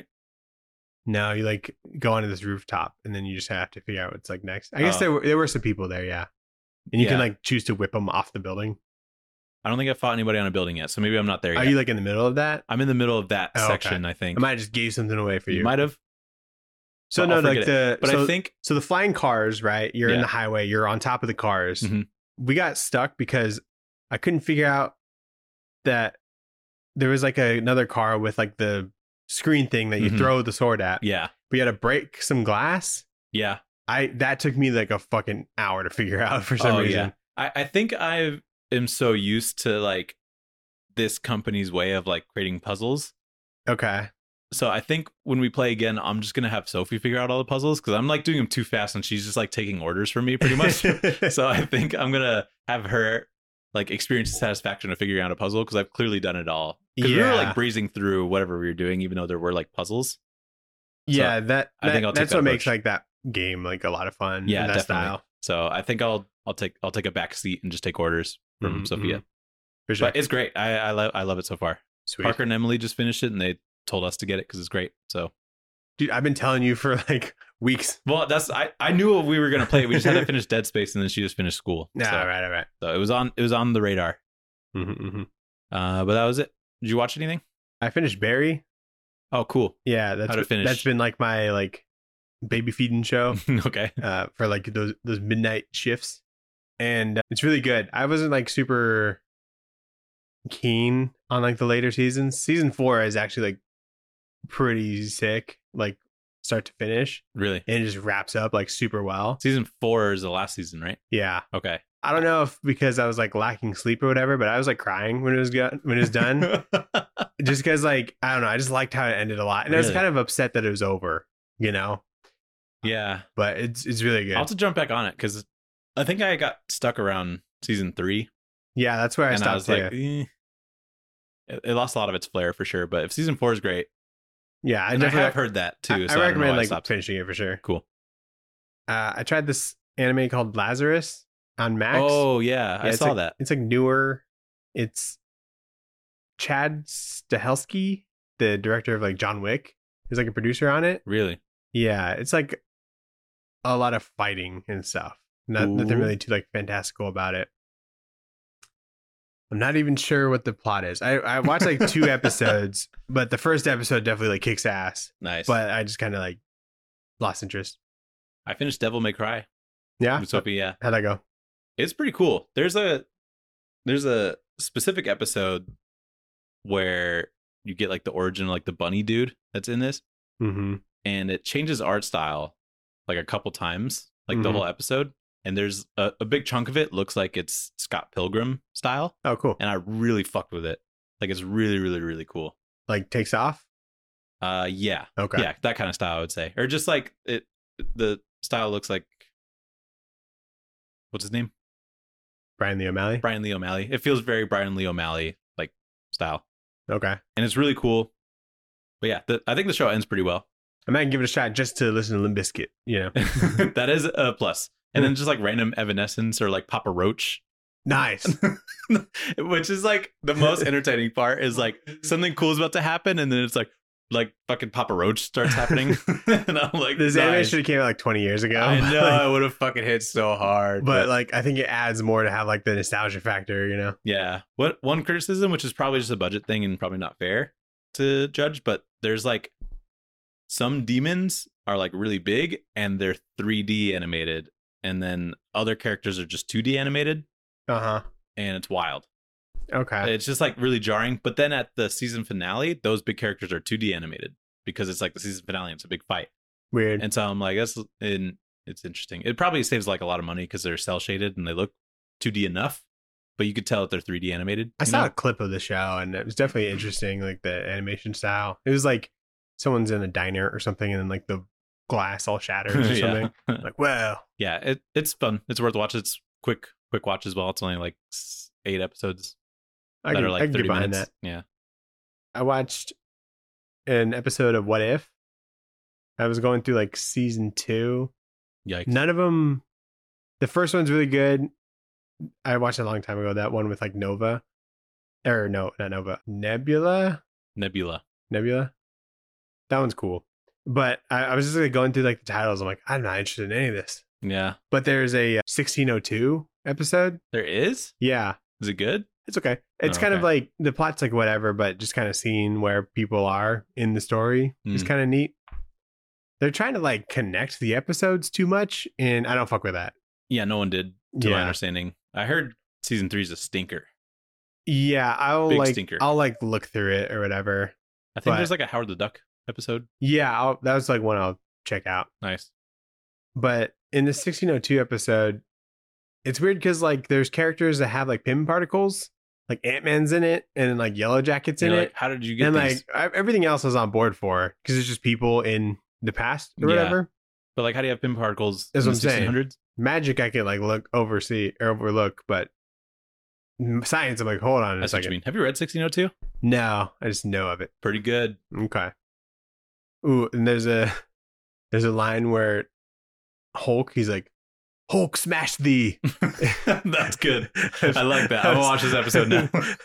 No, you like go onto this rooftop and then you just have to figure out what's like next. I guess Oh. there were there were some people there, yeah. And you can Yeah. like choose to whip them off the building. I don't think I fought anybody on a building yet, so maybe I'm not there Are yet. you like in the middle of that? I'm in the middle of that Oh, okay. section, I think. I might have just gave something away for you. you might have, so I'll no, like forget the but so, I think so the flying cars, right? You're in Yeah. the highway. You're on top of the cars. Mhm. We got stuck because I couldn't figure out that there was like a, another car with like the screen thing that you Mhm. throw the sword at. yeah, We had to break some glass. yeah. I that took me like a fucking hour to figure out for some Oh, reason. yeah. I, I think I am so used to like this company's way of like creating puzzles. Okay. So I think when we play again, I'm just gonna have Sophie figure out all the puzzles because I'm like doing them too fast and she's just like taking orders from me pretty much. So I think I'm gonna have her like experience the satisfaction of figuring out a puzzle because I've clearly done it all. Because we were Yeah. like breezing through whatever we were doing, even though there were like puzzles. yeah, that, I think that- I'll take that's that what makes approach. like that game like a lot of fun. Yeah, in that definitely. style. So I think I'll I'll take I'll take a back seat and just take orders from Mhm, Sophia. mhm. For sure. But it's great. I I love I love it so far. Sweet. Parker and Emily just finished it and they told us to get it because it's great. So Dude, I've been telling you for like weeks. well, that's I I knew we were gonna play. We just had to finish Dead Space and then she just finished school. Nah, so, all right, all right. so it was on it was on the radar. Mhm, mhm. Uh, but that was it. Did you watch anything? I finished Barry. Oh, cool. Yeah, that's How'd it been- finish? that's been like my like baby feeding show Okay. uh, for like those those midnight shifts, and uh, it's really good. I wasn't like super keen on like the later seasons. Season four is actually like pretty sick, like start to finish, Really? and it just wraps up like super well. Season four is the last season, right? Yeah, Okay. I don't know if because I was like lacking sleep or whatever, but I was like crying when it was go- when it was done. Just because like I don't know, I just liked how it ended a lot, and I was Really? kind of upset that it was over, you know. Yeah. But it's it's really good. I'll have to jump back on it because I think I got stuck around season three. Yeah, that's where I and stopped I was too. like, eh. it, it lost a lot of its flair for sure. But if season four is great, yeah, I and I definitely have heard that too. I, so I I, don't know recommend why I like stopped. finishing it for sure. Cool. Uh, I tried this anime called Lazarus on Max. Oh yeah, I Yeah, it's saw like- that. It's like newer. It's Chad Stahelski, the director of like John Wick, is like a producer on it. Really? Yeah, it's like a lot of fighting and stuff. Not, nothing Ooh. really too like fantastical about it. I'm not even sure what the plot is. I, I watched like two episodes, but the first episode definitely like kicks ass. Nice. But I just kind of like lost interest. I finished Devil May Cry Yeah, with Sophie. Yeah, how'd that go? it's pretty cool. There's a there's a specific episode where you get like the origin of like the bunny dude that's in this, Mm-hmm. and it changes art style like a couple times, like the Mhm. whole episode. And there's a, a big chunk of it looks like it's Scott Pilgrim style, Oh, cool. and I really fucked with it. Like it's really, really, really cool. Like takes off. Uh, yeah, Okay. yeah, that kind of style I would say, or just like it. The style looks like what's his name? Brian Lee O'Malley. Brian Lee O'Malley. It feels very Brian Lee O'Malley like style, Okay. and it's really cool. But yeah, the, I think the show ends pretty well. I might give it a shot just to listen to Limp Bizkit, you know. That is a plus. And then just like random Evanescence or like Papa Roach, Nice. which is like the most entertaining part is like something cool is about to happen, and then it's like like fucking Papa Roach starts happening, and I'm like, This anime nice. should have came out like twenty years ago. I know Like, I would have fucking hit so hard, but like I think it adds more to have like the nostalgia factor, you know. yeah. What one criticism, which is probably just a budget thing and probably not fair to judge, but there's like some demons are like really big and they're three D animated, and then other characters are just two D animated, Uh-huh. and it's wild. Okay. It's just like really jarring. But then at the season finale, those big characters are two D animated because it's like the season finale and it's a big fight. Weird. And so I'm like, that's in it's interesting. It probably saves like a lot of money because they're cell shaded and they look two D enough, but you could tell that they're three D animated. I you saw know? a clip of the show and it was definitely interesting, like the animation style. It was like someone's in a diner or something and then like the glass all shatters or something. yeah. Like, wow. yeah, it, it's fun. It's worth watching. It's quick, quick watch as well. It's only like s- eight episodes I that can, are I like can get thirty behind minutes. that. Yeah. I watched an episode of What If. I was going through like season two. Yikes. None of them. The first one's really good. I watched it a long time ago. That one with like Nova, or no, not Nova, Nebula, Nebula. Nebula. That one's cool. But I, I was just like going through like the titles. I'm like, I'm not interested in any of this. Yeah. But there's a sixteen oh two episode. There is? Yeah, Is it good? it's okay. It's Oh, kind of okay. like the plot's like whatever, but just kind of seeing where people are in the story is Mm. kind of neat. They're trying to like connect the episodes too much, and I don't fuck with that. Yeah, no one did, to my Yeah. understanding. I heard season three is a stinker. Yeah, I'll Big like stinker. I'll like look through it or whatever. I think But- there's like a Howard the Duck episode. Yeah, I'll, that was like one I'll check out. Nice. But in the sixteen oh two episode, it's weird because like there's characters that have like Pym particles, like Ant-Man's in it, and then like Yellow Jacket's in You're it, like, how did you get and these? like I- everything else I was on board for because it's just people in the past or Yeah. whatever. But like, how do you have Pym particles That's in what the I'm saying. sixteen hundreds? Magic I could like look oversee or overlook, but m- science I'm like, hold on a That's what you second. mean. Have you read sixteen oh two? No, I just know of it. Pretty good. Okay. Ooh, and there's a there's a line where Hulk, he's like, Hulk smash thee. That's good. I like that. I'm gonna watch this episode now.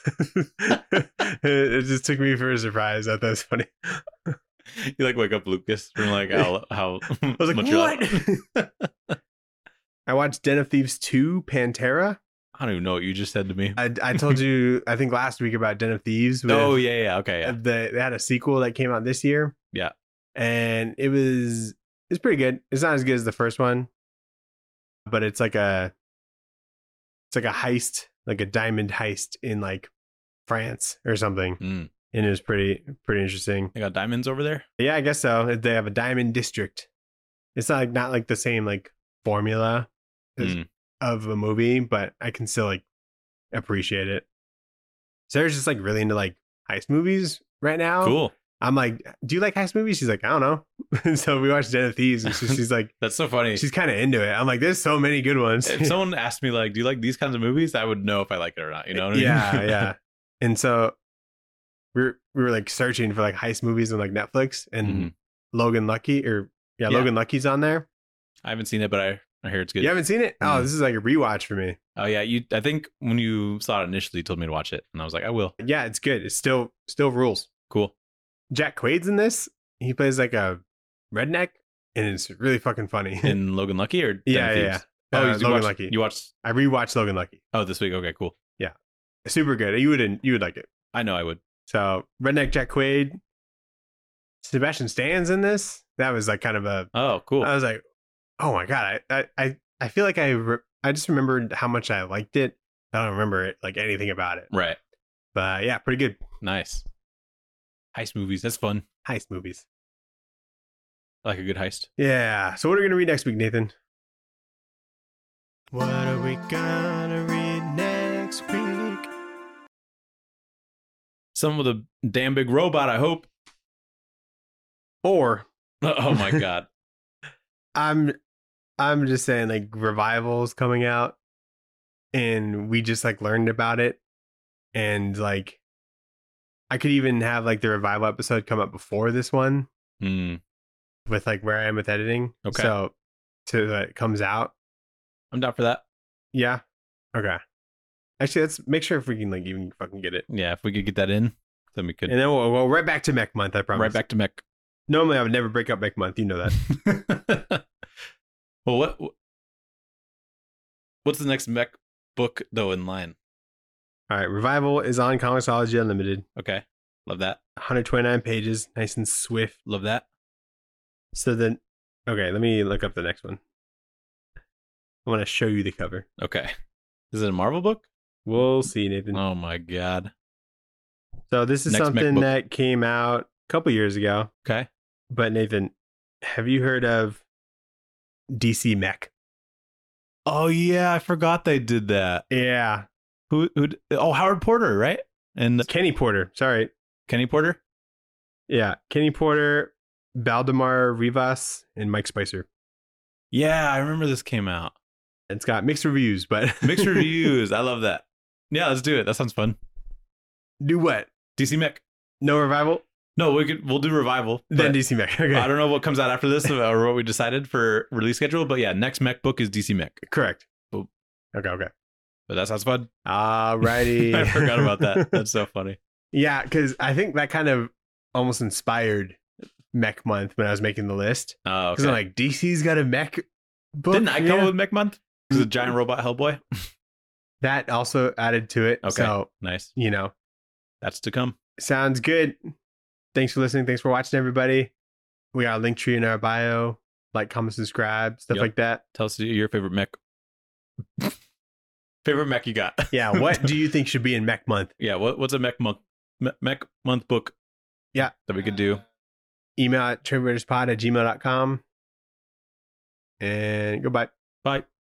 It just took me for a surprise. I thought that was funny. You like wake up Lucas from like how how I was like, much you like- what? I watched Den of Thieves two, Pantera. I don't even know what you just said to me. I, I told you, I think last week about Den of Thieves. with- Oh yeah, yeah, okay, yeah. the, they had a sequel that came out this year. Yeah. And it was it's pretty good. It's not as good as the first one, but it's like a it's like a heist, like a diamond heist in like France or something. Mm. And it was pretty pretty interesting. They got diamonds over there. Yeah, I guess so. They have a diamond district. It's not like not like the same like formula as- Mm. of a movie, but I can still like appreciate it. Sarah's just like really into like heist movies right now. Cool. I'm like, do you like heist movies? She's like, I don't know. And so we watched Den of Thieves, and so she's like, That's so funny. she's kind of into it. I'm like, there's so many good ones. If someone asked me like, "Do you like these kinds of movies?" I would know if I like it or not. You know what I mean? yeah, yeah. And so we were we were like searching for like heist movies on like Netflix, and Mhm. Logan Lucky or yeah, Yeah. Logan Lucky's on there. I haven't seen it, but I, I hear it's good. You haven't seen it? Oh, Mm. this is like a rewatch for me. Oh yeah, you. I think when you saw it initially, you told me to watch it, and I was like, I will. Yeah, it's good. It's still still rules. Cool. Jack Quaid's in this. He plays like a redneck, and it's really fucking funny. In Logan Lucky or Den yeah, of yeah, Thieves? yeah. Oh, Uh, you Logan watched, Lucky. You watched? I rewatched Logan Lucky. Oh, this week. Okay, cool. Super good. You would you would like it. I know I would. So redneck Jack Quaid, Sebastian Stan's in this. That was like kind of a. Oh, cool. I was like, oh my god! I I I, I feel like I re- I just remembered how much I liked it. I don't remember it like anything about it. Right. But yeah, pretty good. Nice. Heist movies. That's fun. Heist movies. I like a good heist. Yeah. So what are we gonna read next week, Nathan? What are we gonna read next week? Some with a damn big robot, I hope. Or Oh my god. I'm I'm just saying like Revival's coming out and we just like learned about it and like I could even have like the Revival episode come up before this one Hmm. with like where I am with editing. Okay. So so that it comes out. I'm down for that. Yeah. Okay. Actually, let's make sure if we can like even fucking get it. Yeah, if we could get that in, then we could. And then we'll, we'll right back to Mech Month, I promise. Right back to mech. Normally I would never break up Mech Month, you know that. Well, what what's the next mech book though in line? All right, Revival is on Comicsology Unlimited. Okay, love that. one hundred twenty-nine pages, nice and swift. Love that. So then, okay, let me look up the next one. I want to show you the cover. Okay, is it a Marvel book? We'll see, Nathan. Oh my god. So this is Next mech something book. that came out a couple years ago. Okay. But Nathan, have you heard of D C Mech? Oh yeah, I forgot they did that. Yeah, Who? Who? Oh, Howard Porter, right? And Kenny Porter. Sorry. Kenny Porter. Yeah, Kenny Porter, Baldemar Rivas, and Mike Spicer. Yeah, I remember this came out. It's got mixed reviews, but Mixed reviews. I love that. Yeah, let's do it. That sounds fun. Do what? D C Mech. No Revival? No, we could. We'll do Revival. Then but D C Mech. Okay. I don't know what comes out after this or what we decided for release schedule, but yeah, next mech book is D C Mech. Correct. Boop. Okay, okay. But that sounds fun. Alrighty. I forgot about that. That's so funny. Yeah, because I think that kind of almost inspired Mech Month when I was making the list. Oh, Because okay. I'm like, D C's got a mech book. Didn't I come yeah. up with Mech Month? Because a giant robot Hellboy. That also added to it. Okay. So, Nice. you know, That's to come. sounds good. Thanks for listening. Thanks for watching, everybody. We got a link tree in our bio. Like, comment, subscribe, stuff Yep. like that. Tell us your favorite mech. favorite mech you got. Yeah, what do you think should be in Mech Month? Yeah. What, what's a mech month? Me- mech month book. Yeah. That we could do. Email at trainraiderspod at gmail dot com. And goodbye. Bye.